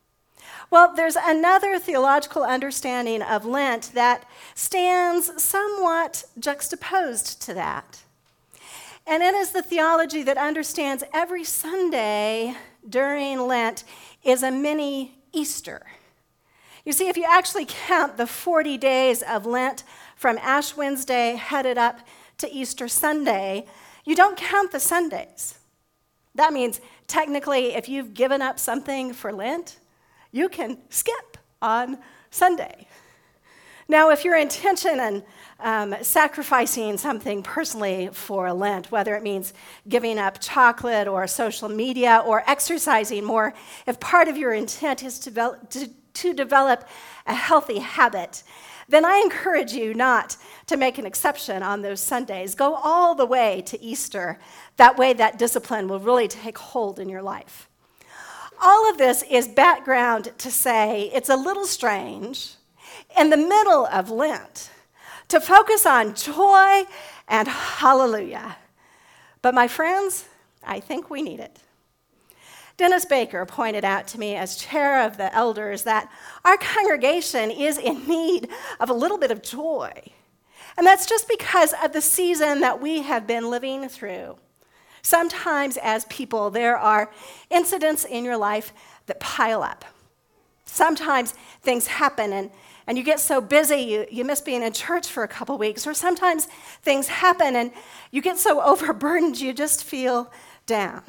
Well, there's another theological understanding of Lent that stands somewhat juxtaposed to that. And it is the theology that understands every Sunday during Lent is a mini Easter. You see, if you actually count the forty days of Lent from Ash Wednesday headed up to Easter Sunday, you don't count the Sundays. That means technically if you've given up something for Lent, you can skip on Sunday. Now, if your intention in um, sacrificing something personally for Lent, whether it means giving up chocolate or social media or exercising more, if part of your intent is to, develop, to, to develop a healthy habit, then I encourage you not to make an exception on those Sundays. Go all the way to Easter. That way, that discipline will really take hold in your life. All of this is background to say it's a little strange in the middle of Lent to focus on joy and hallelujah. But my friends, I think we need it. Dennis Baker pointed out to me as chair of the elders that our congregation is in need of a little bit of joy. And that's just because of the season that we have been living through. Sometimes as people, there are incidents in your life that pile up. Sometimes things happen and, and you get so busy you, you miss being in church for a couple weeks. Or sometimes things happen and you get so overburdened you just feel down.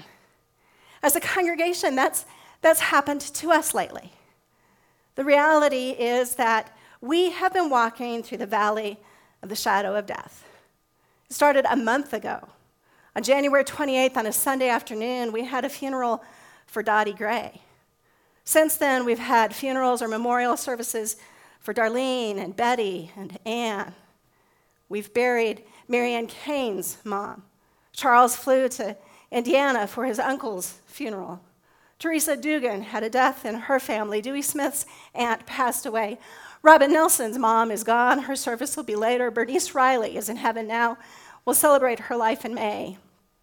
As a congregation, that's, that's happened to us lately. The reality is that we have been walking through the valley of the shadow of death. It started a month ago. On January twenty-eighth, on a Sunday afternoon, we had a funeral for Dottie Gray. Since then, we've had funerals or memorial services for Darlene and Betty and Ann. We've buried Marianne Kane's mom. Charles flew to Indiana for his uncle's funeral. Teresa Dugan had a death in her family. Dewey Smith's aunt passed away. Robin Nelson's mom is gone. Her service will be later. Bernice Riley is in heaven now. We'll celebrate her life in May.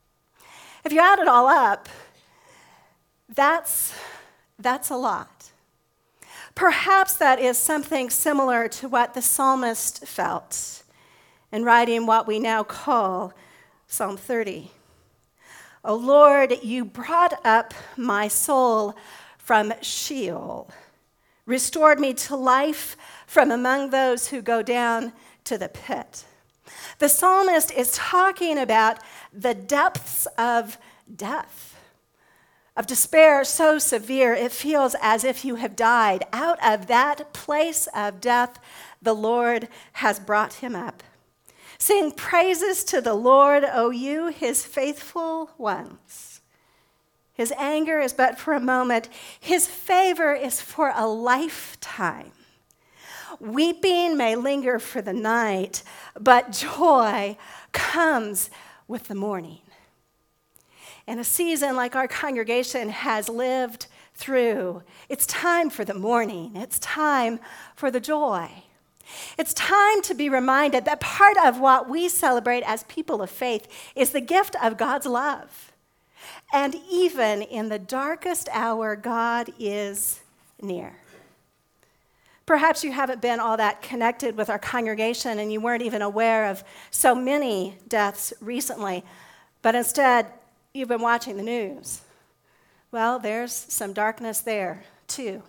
If you add it all up, that's, that's a lot. Perhaps that is something similar to what the psalmist felt in writing what we now call Psalm thirty. O Lord, you brought up my soul from Sheol, restored me to life from among those who go down to the pit. The psalmist is talking about the depths of death, of despair so severe it feels as if you have died. Out of that place of death, the Lord has brought him up. Sing praises to the Lord, O you, his faithful ones. His anger is but for a moment. His favor is for a lifetime. Weeping may linger for the night, but joy comes with the morning. In a season like our congregation has lived through, it's time for the morning. It's time for the joy. It's time to be reminded that part of what we celebrate as people of faith is the gift of God's love. And even in the darkest hour, God is near. Perhaps you haven't been all that connected with our congregation and you weren't even aware of so many deaths recently, but instead you've been watching the news. Well, there's some darkness there too.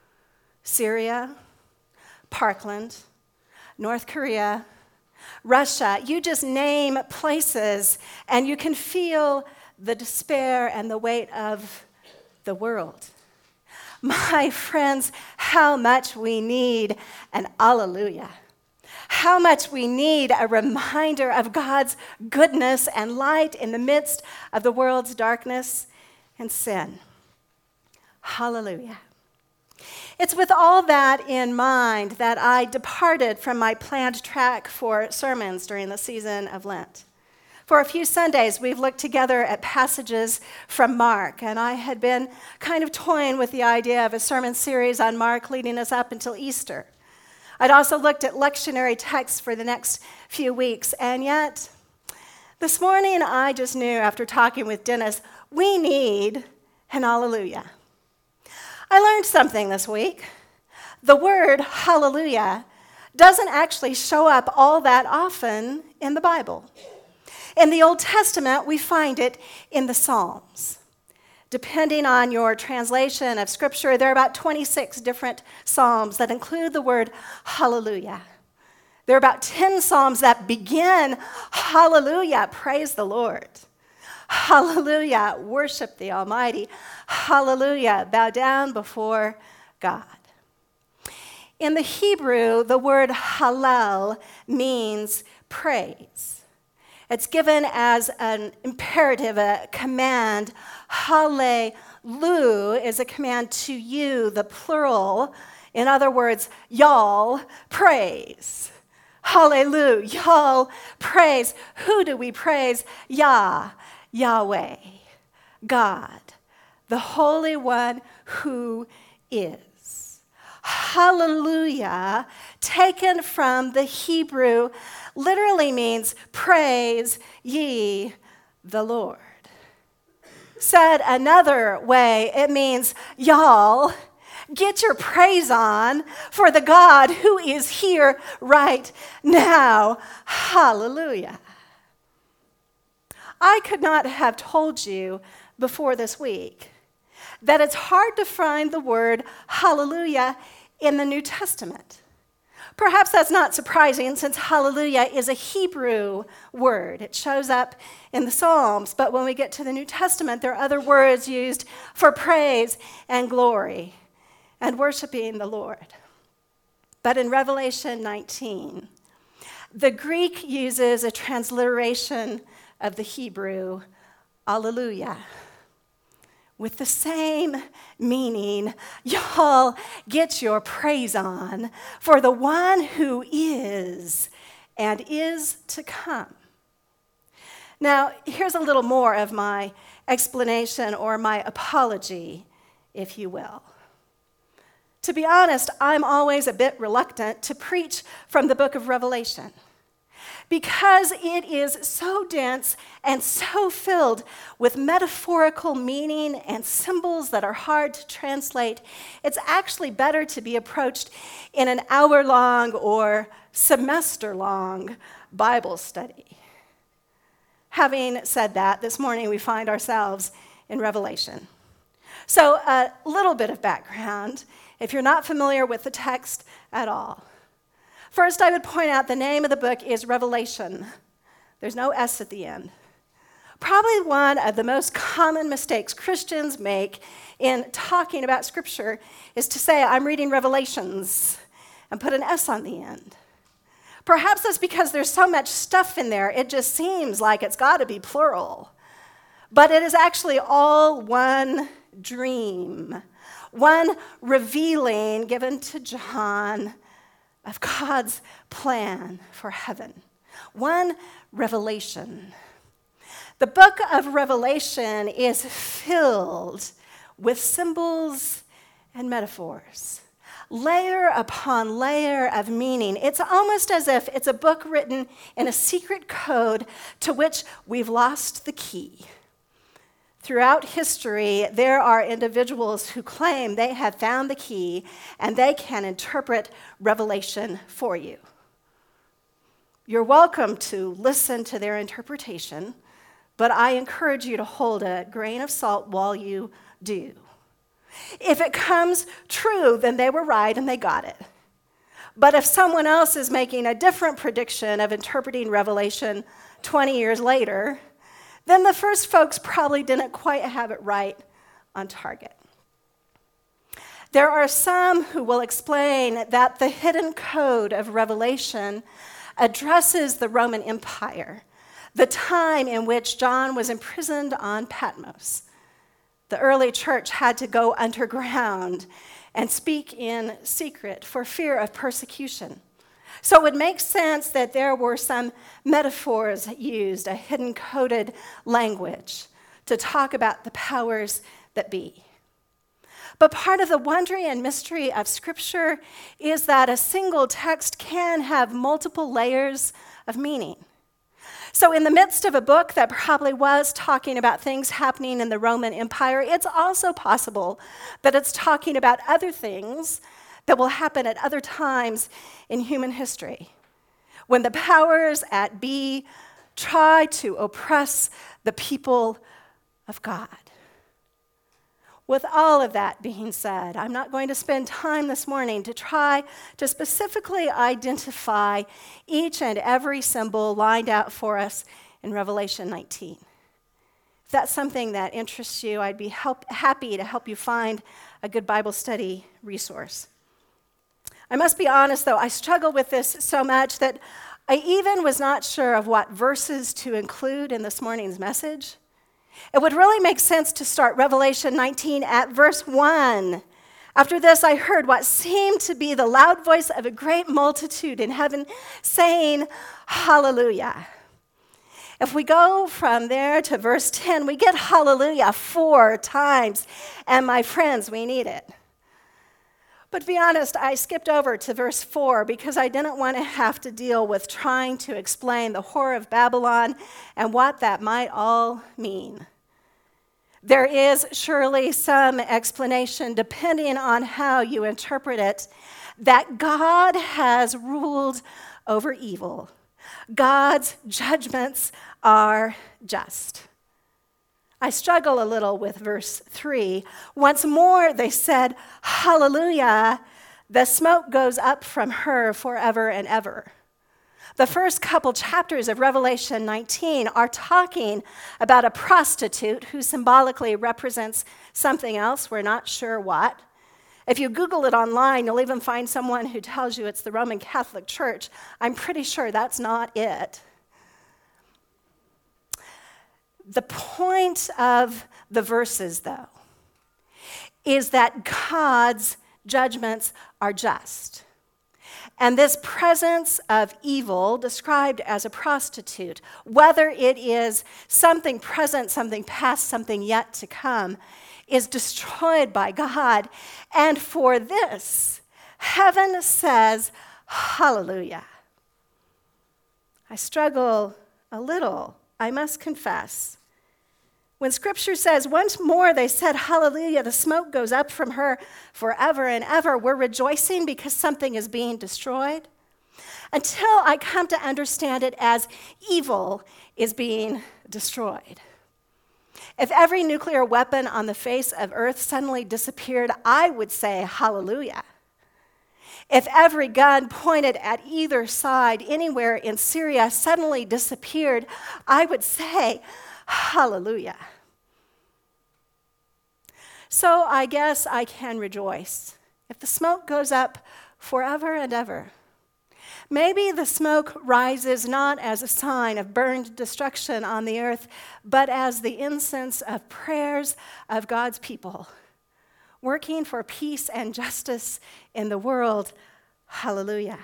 Syria, Parkland, North Korea, Russia, you just name places and you can feel the despair and the weight of the world. My friends, how much we need an alleluia. How much we need a reminder of God's goodness and light in the midst of the world's darkness and sin. Hallelujah. It's with all that in mind that I departed from my planned track for sermons during the season of Lent. For a few Sundays, we've looked together at passages from Mark, and I had been kind of toying with the idea of a sermon series on Mark leading us up until Easter. I'd also looked at lectionary texts for the next few weeks, and yet this morning I just knew after talking with Dennis, we need an hallelujah. I learned something this week. The word hallelujah doesn't actually show up all that often in the Bible. In the Old Testament, we find it in the Psalms. Depending on your translation of Scripture, there are about twenty-six different Psalms that include the word hallelujah. There are about ten Psalms that begin, hallelujah, praise the Lord. Hallelujah, worship the Almighty. Hallelujah, bow down before God. In the Hebrew, the word hallel means praise. It's given as an imperative, a command. Hallelu is a command to you, the plural. In other words, y'all praise. Hallelujah, y'all praise. Who do we praise? Yah, Yahweh, God, the Holy One who is. Hallelujah, taken from the Hebrew, literally means praise ye the Lord. Said another way, it means y'all get your praise on for the God who is here right now. Hallelujah. I could not have told you before this week that it's hard to find the word hallelujah in the New Testament. Perhaps that's not surprising since hallelujah is a Hebrew word. It shows up in the Psalms, but when we get to the New Testament, there are other words used for praise and glory and worshiping the Lord. But in Revelation nineteen, the Greek uses a transliteration of the Hebrew, alleluia, with the same meaning. Y'all get your praise on for the one who is and is to come. Now, here's a little more of my explanation or my apology, if you will. To be honest, I'm always a bit reluctant to preach from the book of Revelation, because it is so dense and so filled with metaphorical meaning and symbols that are hard to translate. It's actually better to be approached in an hour-long or semester-long Bible study. Having said that, this morning we find ourselves in Revelation. So a little bit of background, if you're not familiar with the text at all. First, I would point out the name of the book is Revelation. There's no S at the end. Probably one of the most common mistakes Christians make in talking about Scripture is to say, I'm reading Revelations, and put an S on the end. Perhaps that's because there's so much stuff in there, it just seems like it's got to be plural. But it is actually all one dream, one revealing given to John of God's plan for heaven. One revelation. The book of Revelation is filled with symbols and metaphors, layer upon layer of meaning. It's almost as if it's a book written in a secret code to which we've lost the key. Throughout history, there are individuals who claim they have found the key and they can interpret Revelation for you. You're welcome to listen to their interpretation, but I encourage you to hold a grain of salt while you do. If it comes true, then they were right and they got it. But if someone else is making a different prediction of interpreting Revelation twenty years later, then the first folks probably didn't quite have it right on target. There are some who will explain that the hidden code of Revelation addresses the Roman Empire, the time in which John was imprisoned on Patmos. The early church had to go underground and speak in secret for fear of persecution. So it would make sense that there were some metaphors used, a hidden coded language to talk about the powers that be. But part of the wonder and mystery of Scripture is that a single text can have multiple layers of meaning. So in the midst of a book that probably was talking about things happening in the Roman Empire, it's also possible that it's talking about other things that will happen at other times in human history, when the powers at be try to oppress the people of God. With all of that being said, I'm not going to spend time this morning to try to specifically identify each and every symbol lined out for us in Revelation nineteen. If that's something that interests you, I'd be help, happy to help you find a good Bible study resource. I must be honest, though, I struggled with this so much that I even was not sure of what verses to include in this morning's message. It would really make sense to start Revelation nineteen at verse one. After this, I heard what seemed to be the loud voice of a great multitude in heaven saying, Hallelujah. If we go from there to verse ten, we get hallelujah four times. And my friends, we need it. But to be honest, I skipped over to verse four because I didn't want to have to deal with trying to explain the Whore of Babylon and what that might all mean. There is surely some explanation, depending on how you interpret it, that God has ruled over evil. God's judgments are just. I struggle a little with verse three. Once more they said, Hallelujah, the smoke goes up from her forever and ever. The first couple chapters of Revelation nineteen are talking about a prostitute who symbolically represents something else, we're not sure what. If you Google it online, you'll even find someone who tells you it's the Roman Catholic Church. I'm pretty sure that's not it. The point of the verses, though, is that God's judgments are just. And this presence of evil, described as a prostitute, whether it is something present, something past, something yet to come, is destroyed by God. And for this, heaven says, Hallelujah. I struggle a little, I must confess. When Scripture says, once more they said, Hallelujah, the smoke goes up from her forever and ever, we're rejoicing because something is being destroyed, until I come to understand it as evil is being destroyed. If every nuclear weapon on the face of Earth suddenly disappeared, I would say, Hallelujah. If every gun pointed at either side anywhere in Syria suddenly disappeared, I would say, Hallelujah. So I guess I can rejoice if the smoke goes up forever and ever. Maybe the smoke rises not as a sign of burned destruction on the earth, but as the incense of prayers of God's people, working for peace and justice in the world. Hallelujah.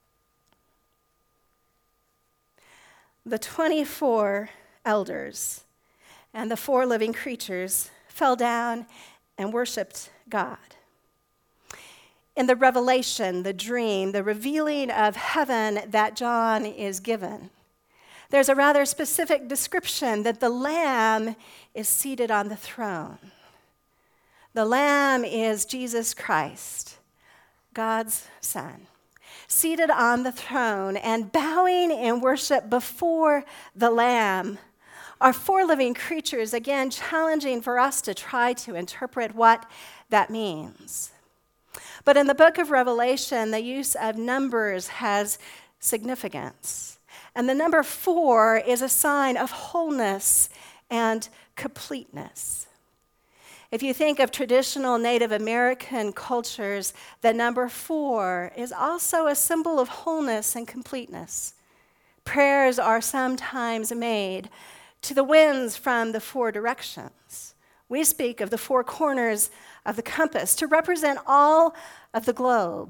The twenty-four elders and the four living creatures fell down and worshiped God. In the revelation, the dream, the revealing of heaven that John is given, there's a rather specific description that the Lamb is seated on the throne. The Lamb is Jesus Christ, God's Son, seated on the throne and bowing in worship before the Lamb are four living creatures, again challenging for us to try to interpret what that means. But in the book of Revelation, the use of numbers has significance. And the number four is a sign of wholeness and completeness. If you think of traditional Native American cultures, the number four is also a symbol of wholeness and completeness. Prayers are sometimes made to the winds from the four directions. We speak of the four corners of the compass to represent all of the globe.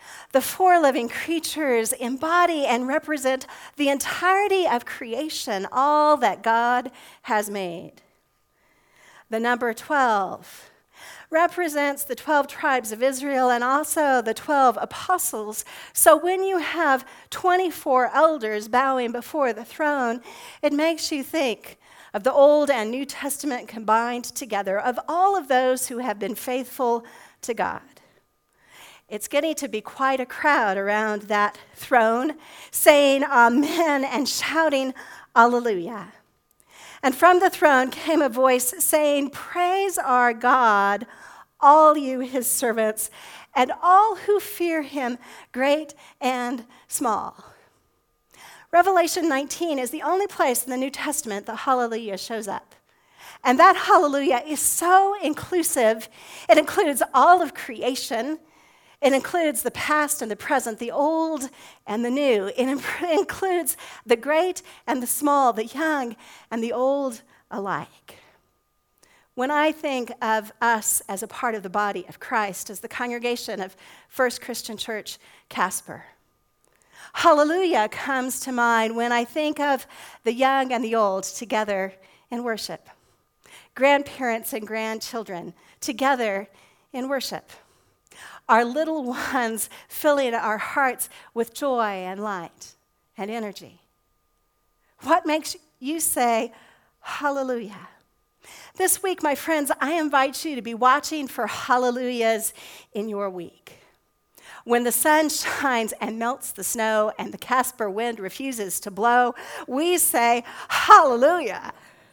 The four living creatures embody and represent the entirety of creation, all that God has made. The number twelve represents the twelve tribes of Israel and also the twelve apostles. So when you have twenty-four elders bowing before the throne, it makes you think of the Old and New Testament combined together, of all of those who have been faithful to God. It's getting to be quite a crowd around that throne, saying amen and shouting alleluia. And from the throne came a voice saying, "Praise our God, all you his servants, and all who fear him, great and small." Revelation nineteen is the only place in the New Testament that hallelujah shows up. And that hallelujah is so inclusive. It includes all of creation. It includes the past and the present, the old and the new. It imp- includes the great and the small, the young and the old alike. When I think of us as a part of the body of Christ, as the congregation of First Christian Church, Casper, hallelujah comes to mind when I think of the young and the old together in worship, grandparents and grandchildren together in worship, our little ones filling our hearts with joy and light and energy. What makes you say hallelujah? This week, my friends, I invite you to be watching for hallelujahs in your week. When the sun shines and melts the snow and the Casper wind refuses to blow, we say hallelujah.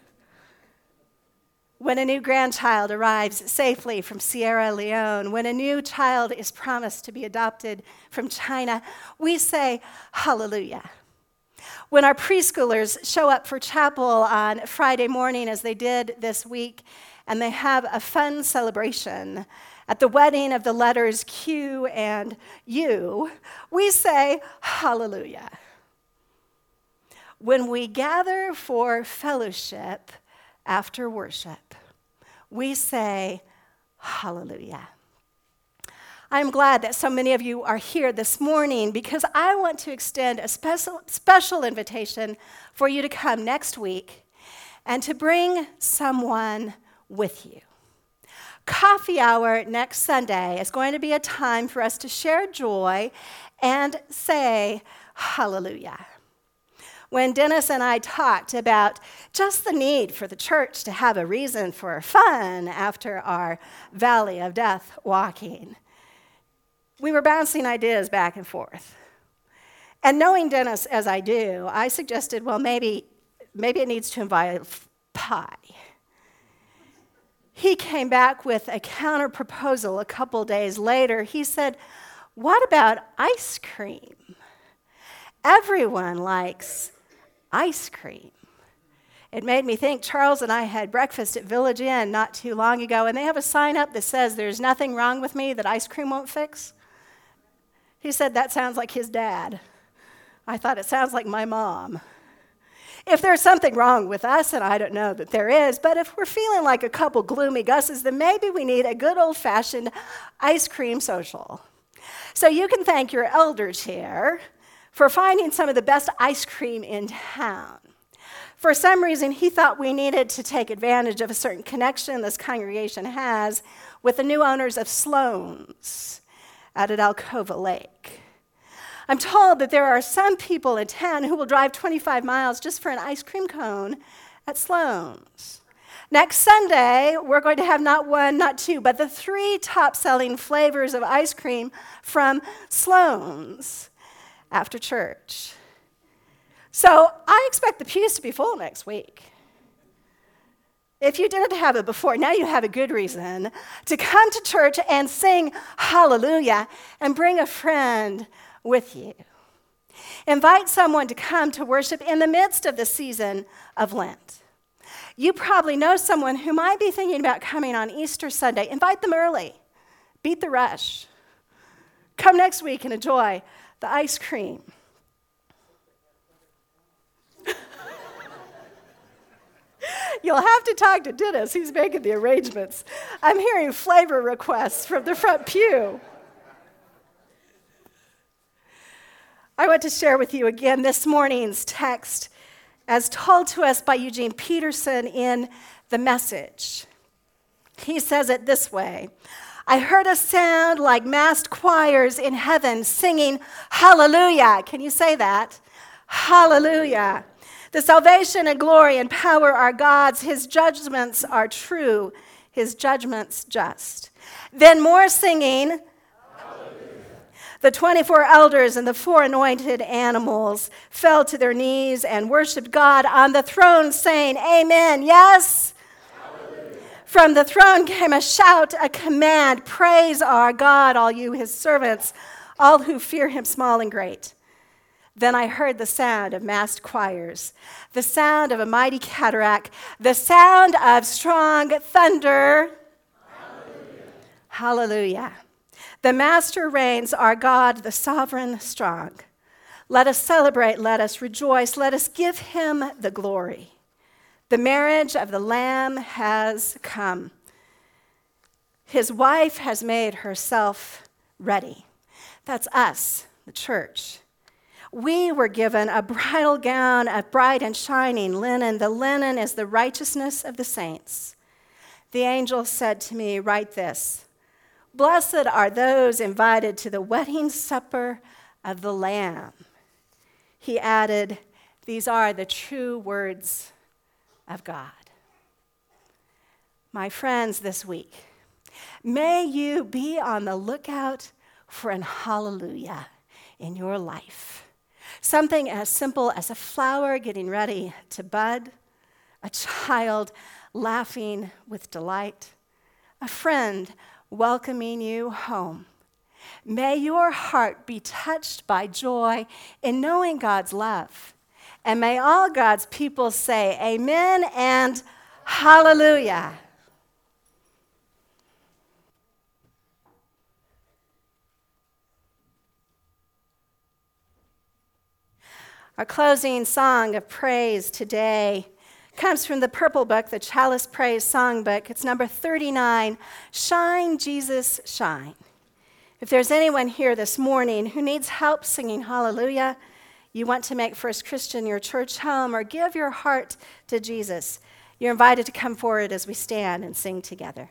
When a new grandchild arrives safely from Sierra Leone, when a new child is promised to be adopted from China, we say hallelujah. When our preschoolers show up for chapel on Friday morning, as they did this week, and they have a fun celebration at the wedding of the letters Q and U, we say hallelujah. When we gather for fellowship after worship, we say hallelujah. I'm glad that so many of you are here this morning because I want to extend a special, special invitation for you to come next week and to bring someone with you. Coffee hour next Sunday is going to be a time for us to share joy and say hallelujah. When Dennis and I talked about just the need for the church to have a reason for fun after our valley of death walking, we were bouncing ideas back and forth. And knowing Dennis as I do, I suggested, well, maybe, maybe it needs to involve pie. He came back with a counter proposal a couple days later. He said, what about ice cream? Everyone likes ice cream. It made me think Charles and I had breakfast at Village Inn not too long ago, and they have a sign up that says there's nothing wrong with me that ice cream won't fix. He said that sounds like his dad. I thought it sounds like my mom. If there's something wrong with us, and I don't know that there is, but if we're feeling like a couple gloomy gusses, then maybe we need a good old-fashioned ice cream social. So you can thank your elders here for finding some of the best ice cream in town. For some reason, he thought we needed to take advantage of a certain connection this congregation has with the new owners of Sloan's out at Alcova Lake. I'm told that there are some people in town who will drive twenty-five miles just for an ice cream cone at Sloan's. Next Sunday, we're going to have not one, not two, but the three top-selling flavors of ice cream from Sloan's after church. So I expect the pews to be full next week. If you didn't have it before, now you have a good reason to come to church and sing hallelujah and bring a friend with you. Invite someone to come to worship in the midst of the season of Lent. You probably know someone who might be thinking about coming on Easter Sunday. Invite them early. Beat the rush. Come next week and enjoy the ice cream. You'll have to talk to Dennis. He's making the arrangements. I'm hearing flavor requests from the front pew. I want to share with you again this morning's text as told to us by Eugene Peterson in The Message. He says it this way: I heard a sound like massed choirs in heaven singing hallelujah. Can you say that? Hallelujah. The salvation and glory and power are God's. His judgments are true. His judgments just. Then more singing. The twenty-four elders and the four anointed animals fell to their knees and worshiped God on the throne, saying, Amen. Yes? Hallelujah. From the throne came a shout, a command, praise our God, all you his servants, all who fear him, small and great. Then I heard the sound of massed choirs, the sound of a mighty cataract, the sound of strong thunder. Hallelujah. Hallelujah. The Master reigns, our God, the sovereign strong. Let us celebrate, let us rejoice, let us give him the glory. The marriage of the Lamb has come. His wife has made herself ready. That's us, the church. We were given a bridal gown of bright and shining linen. The linen is the righteousness of the saints. The angel said to me, write this: Blessed are those invited to the wedding supper of the Lamb. He added, these are the true words of God. My friends, this week, may you be on the lookout for an hallelujah in your life. Something as simple as a flower getting ready to bud, a child laughing with delight, a friend welcoming you home. May your heart be touched by joy in knowing God's love. And may all God's people say amen and hallelujah. Our closing song of praise today comes from the Purple Book, the Chalice Praise Songbook. It's number thirty-nine, Shine, Jesus, Shine. If there's anyone here this morning who needs help singing hallelujah, you want to make First Christian your church home, or give your heart to Jesus, you're invited to come forward as we stand and sing together.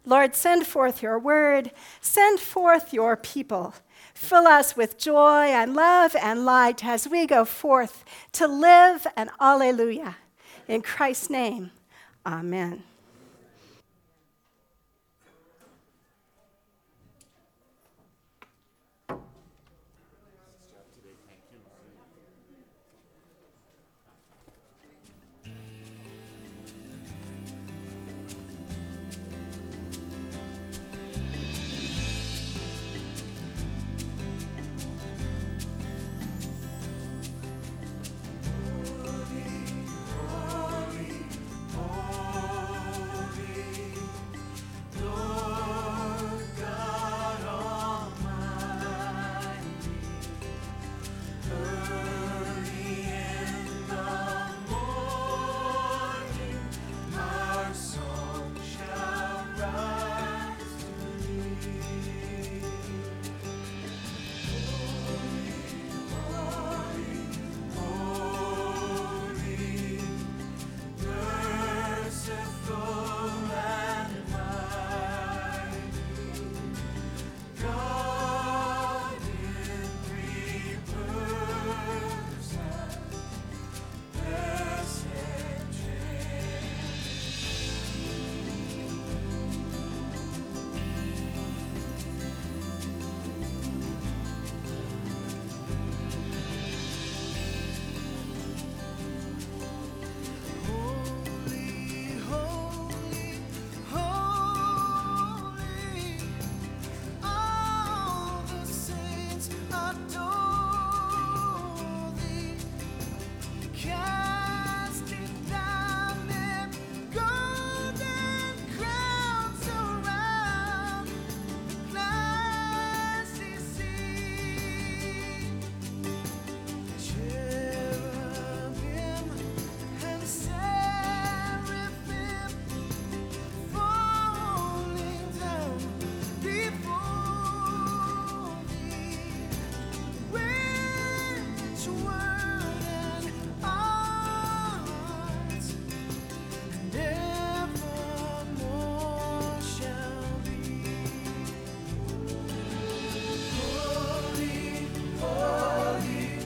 Lord, send forth your word. Send forth your people. Fill us with joy and love and light as we go forth to live an alleluia. In Christ's name, amen.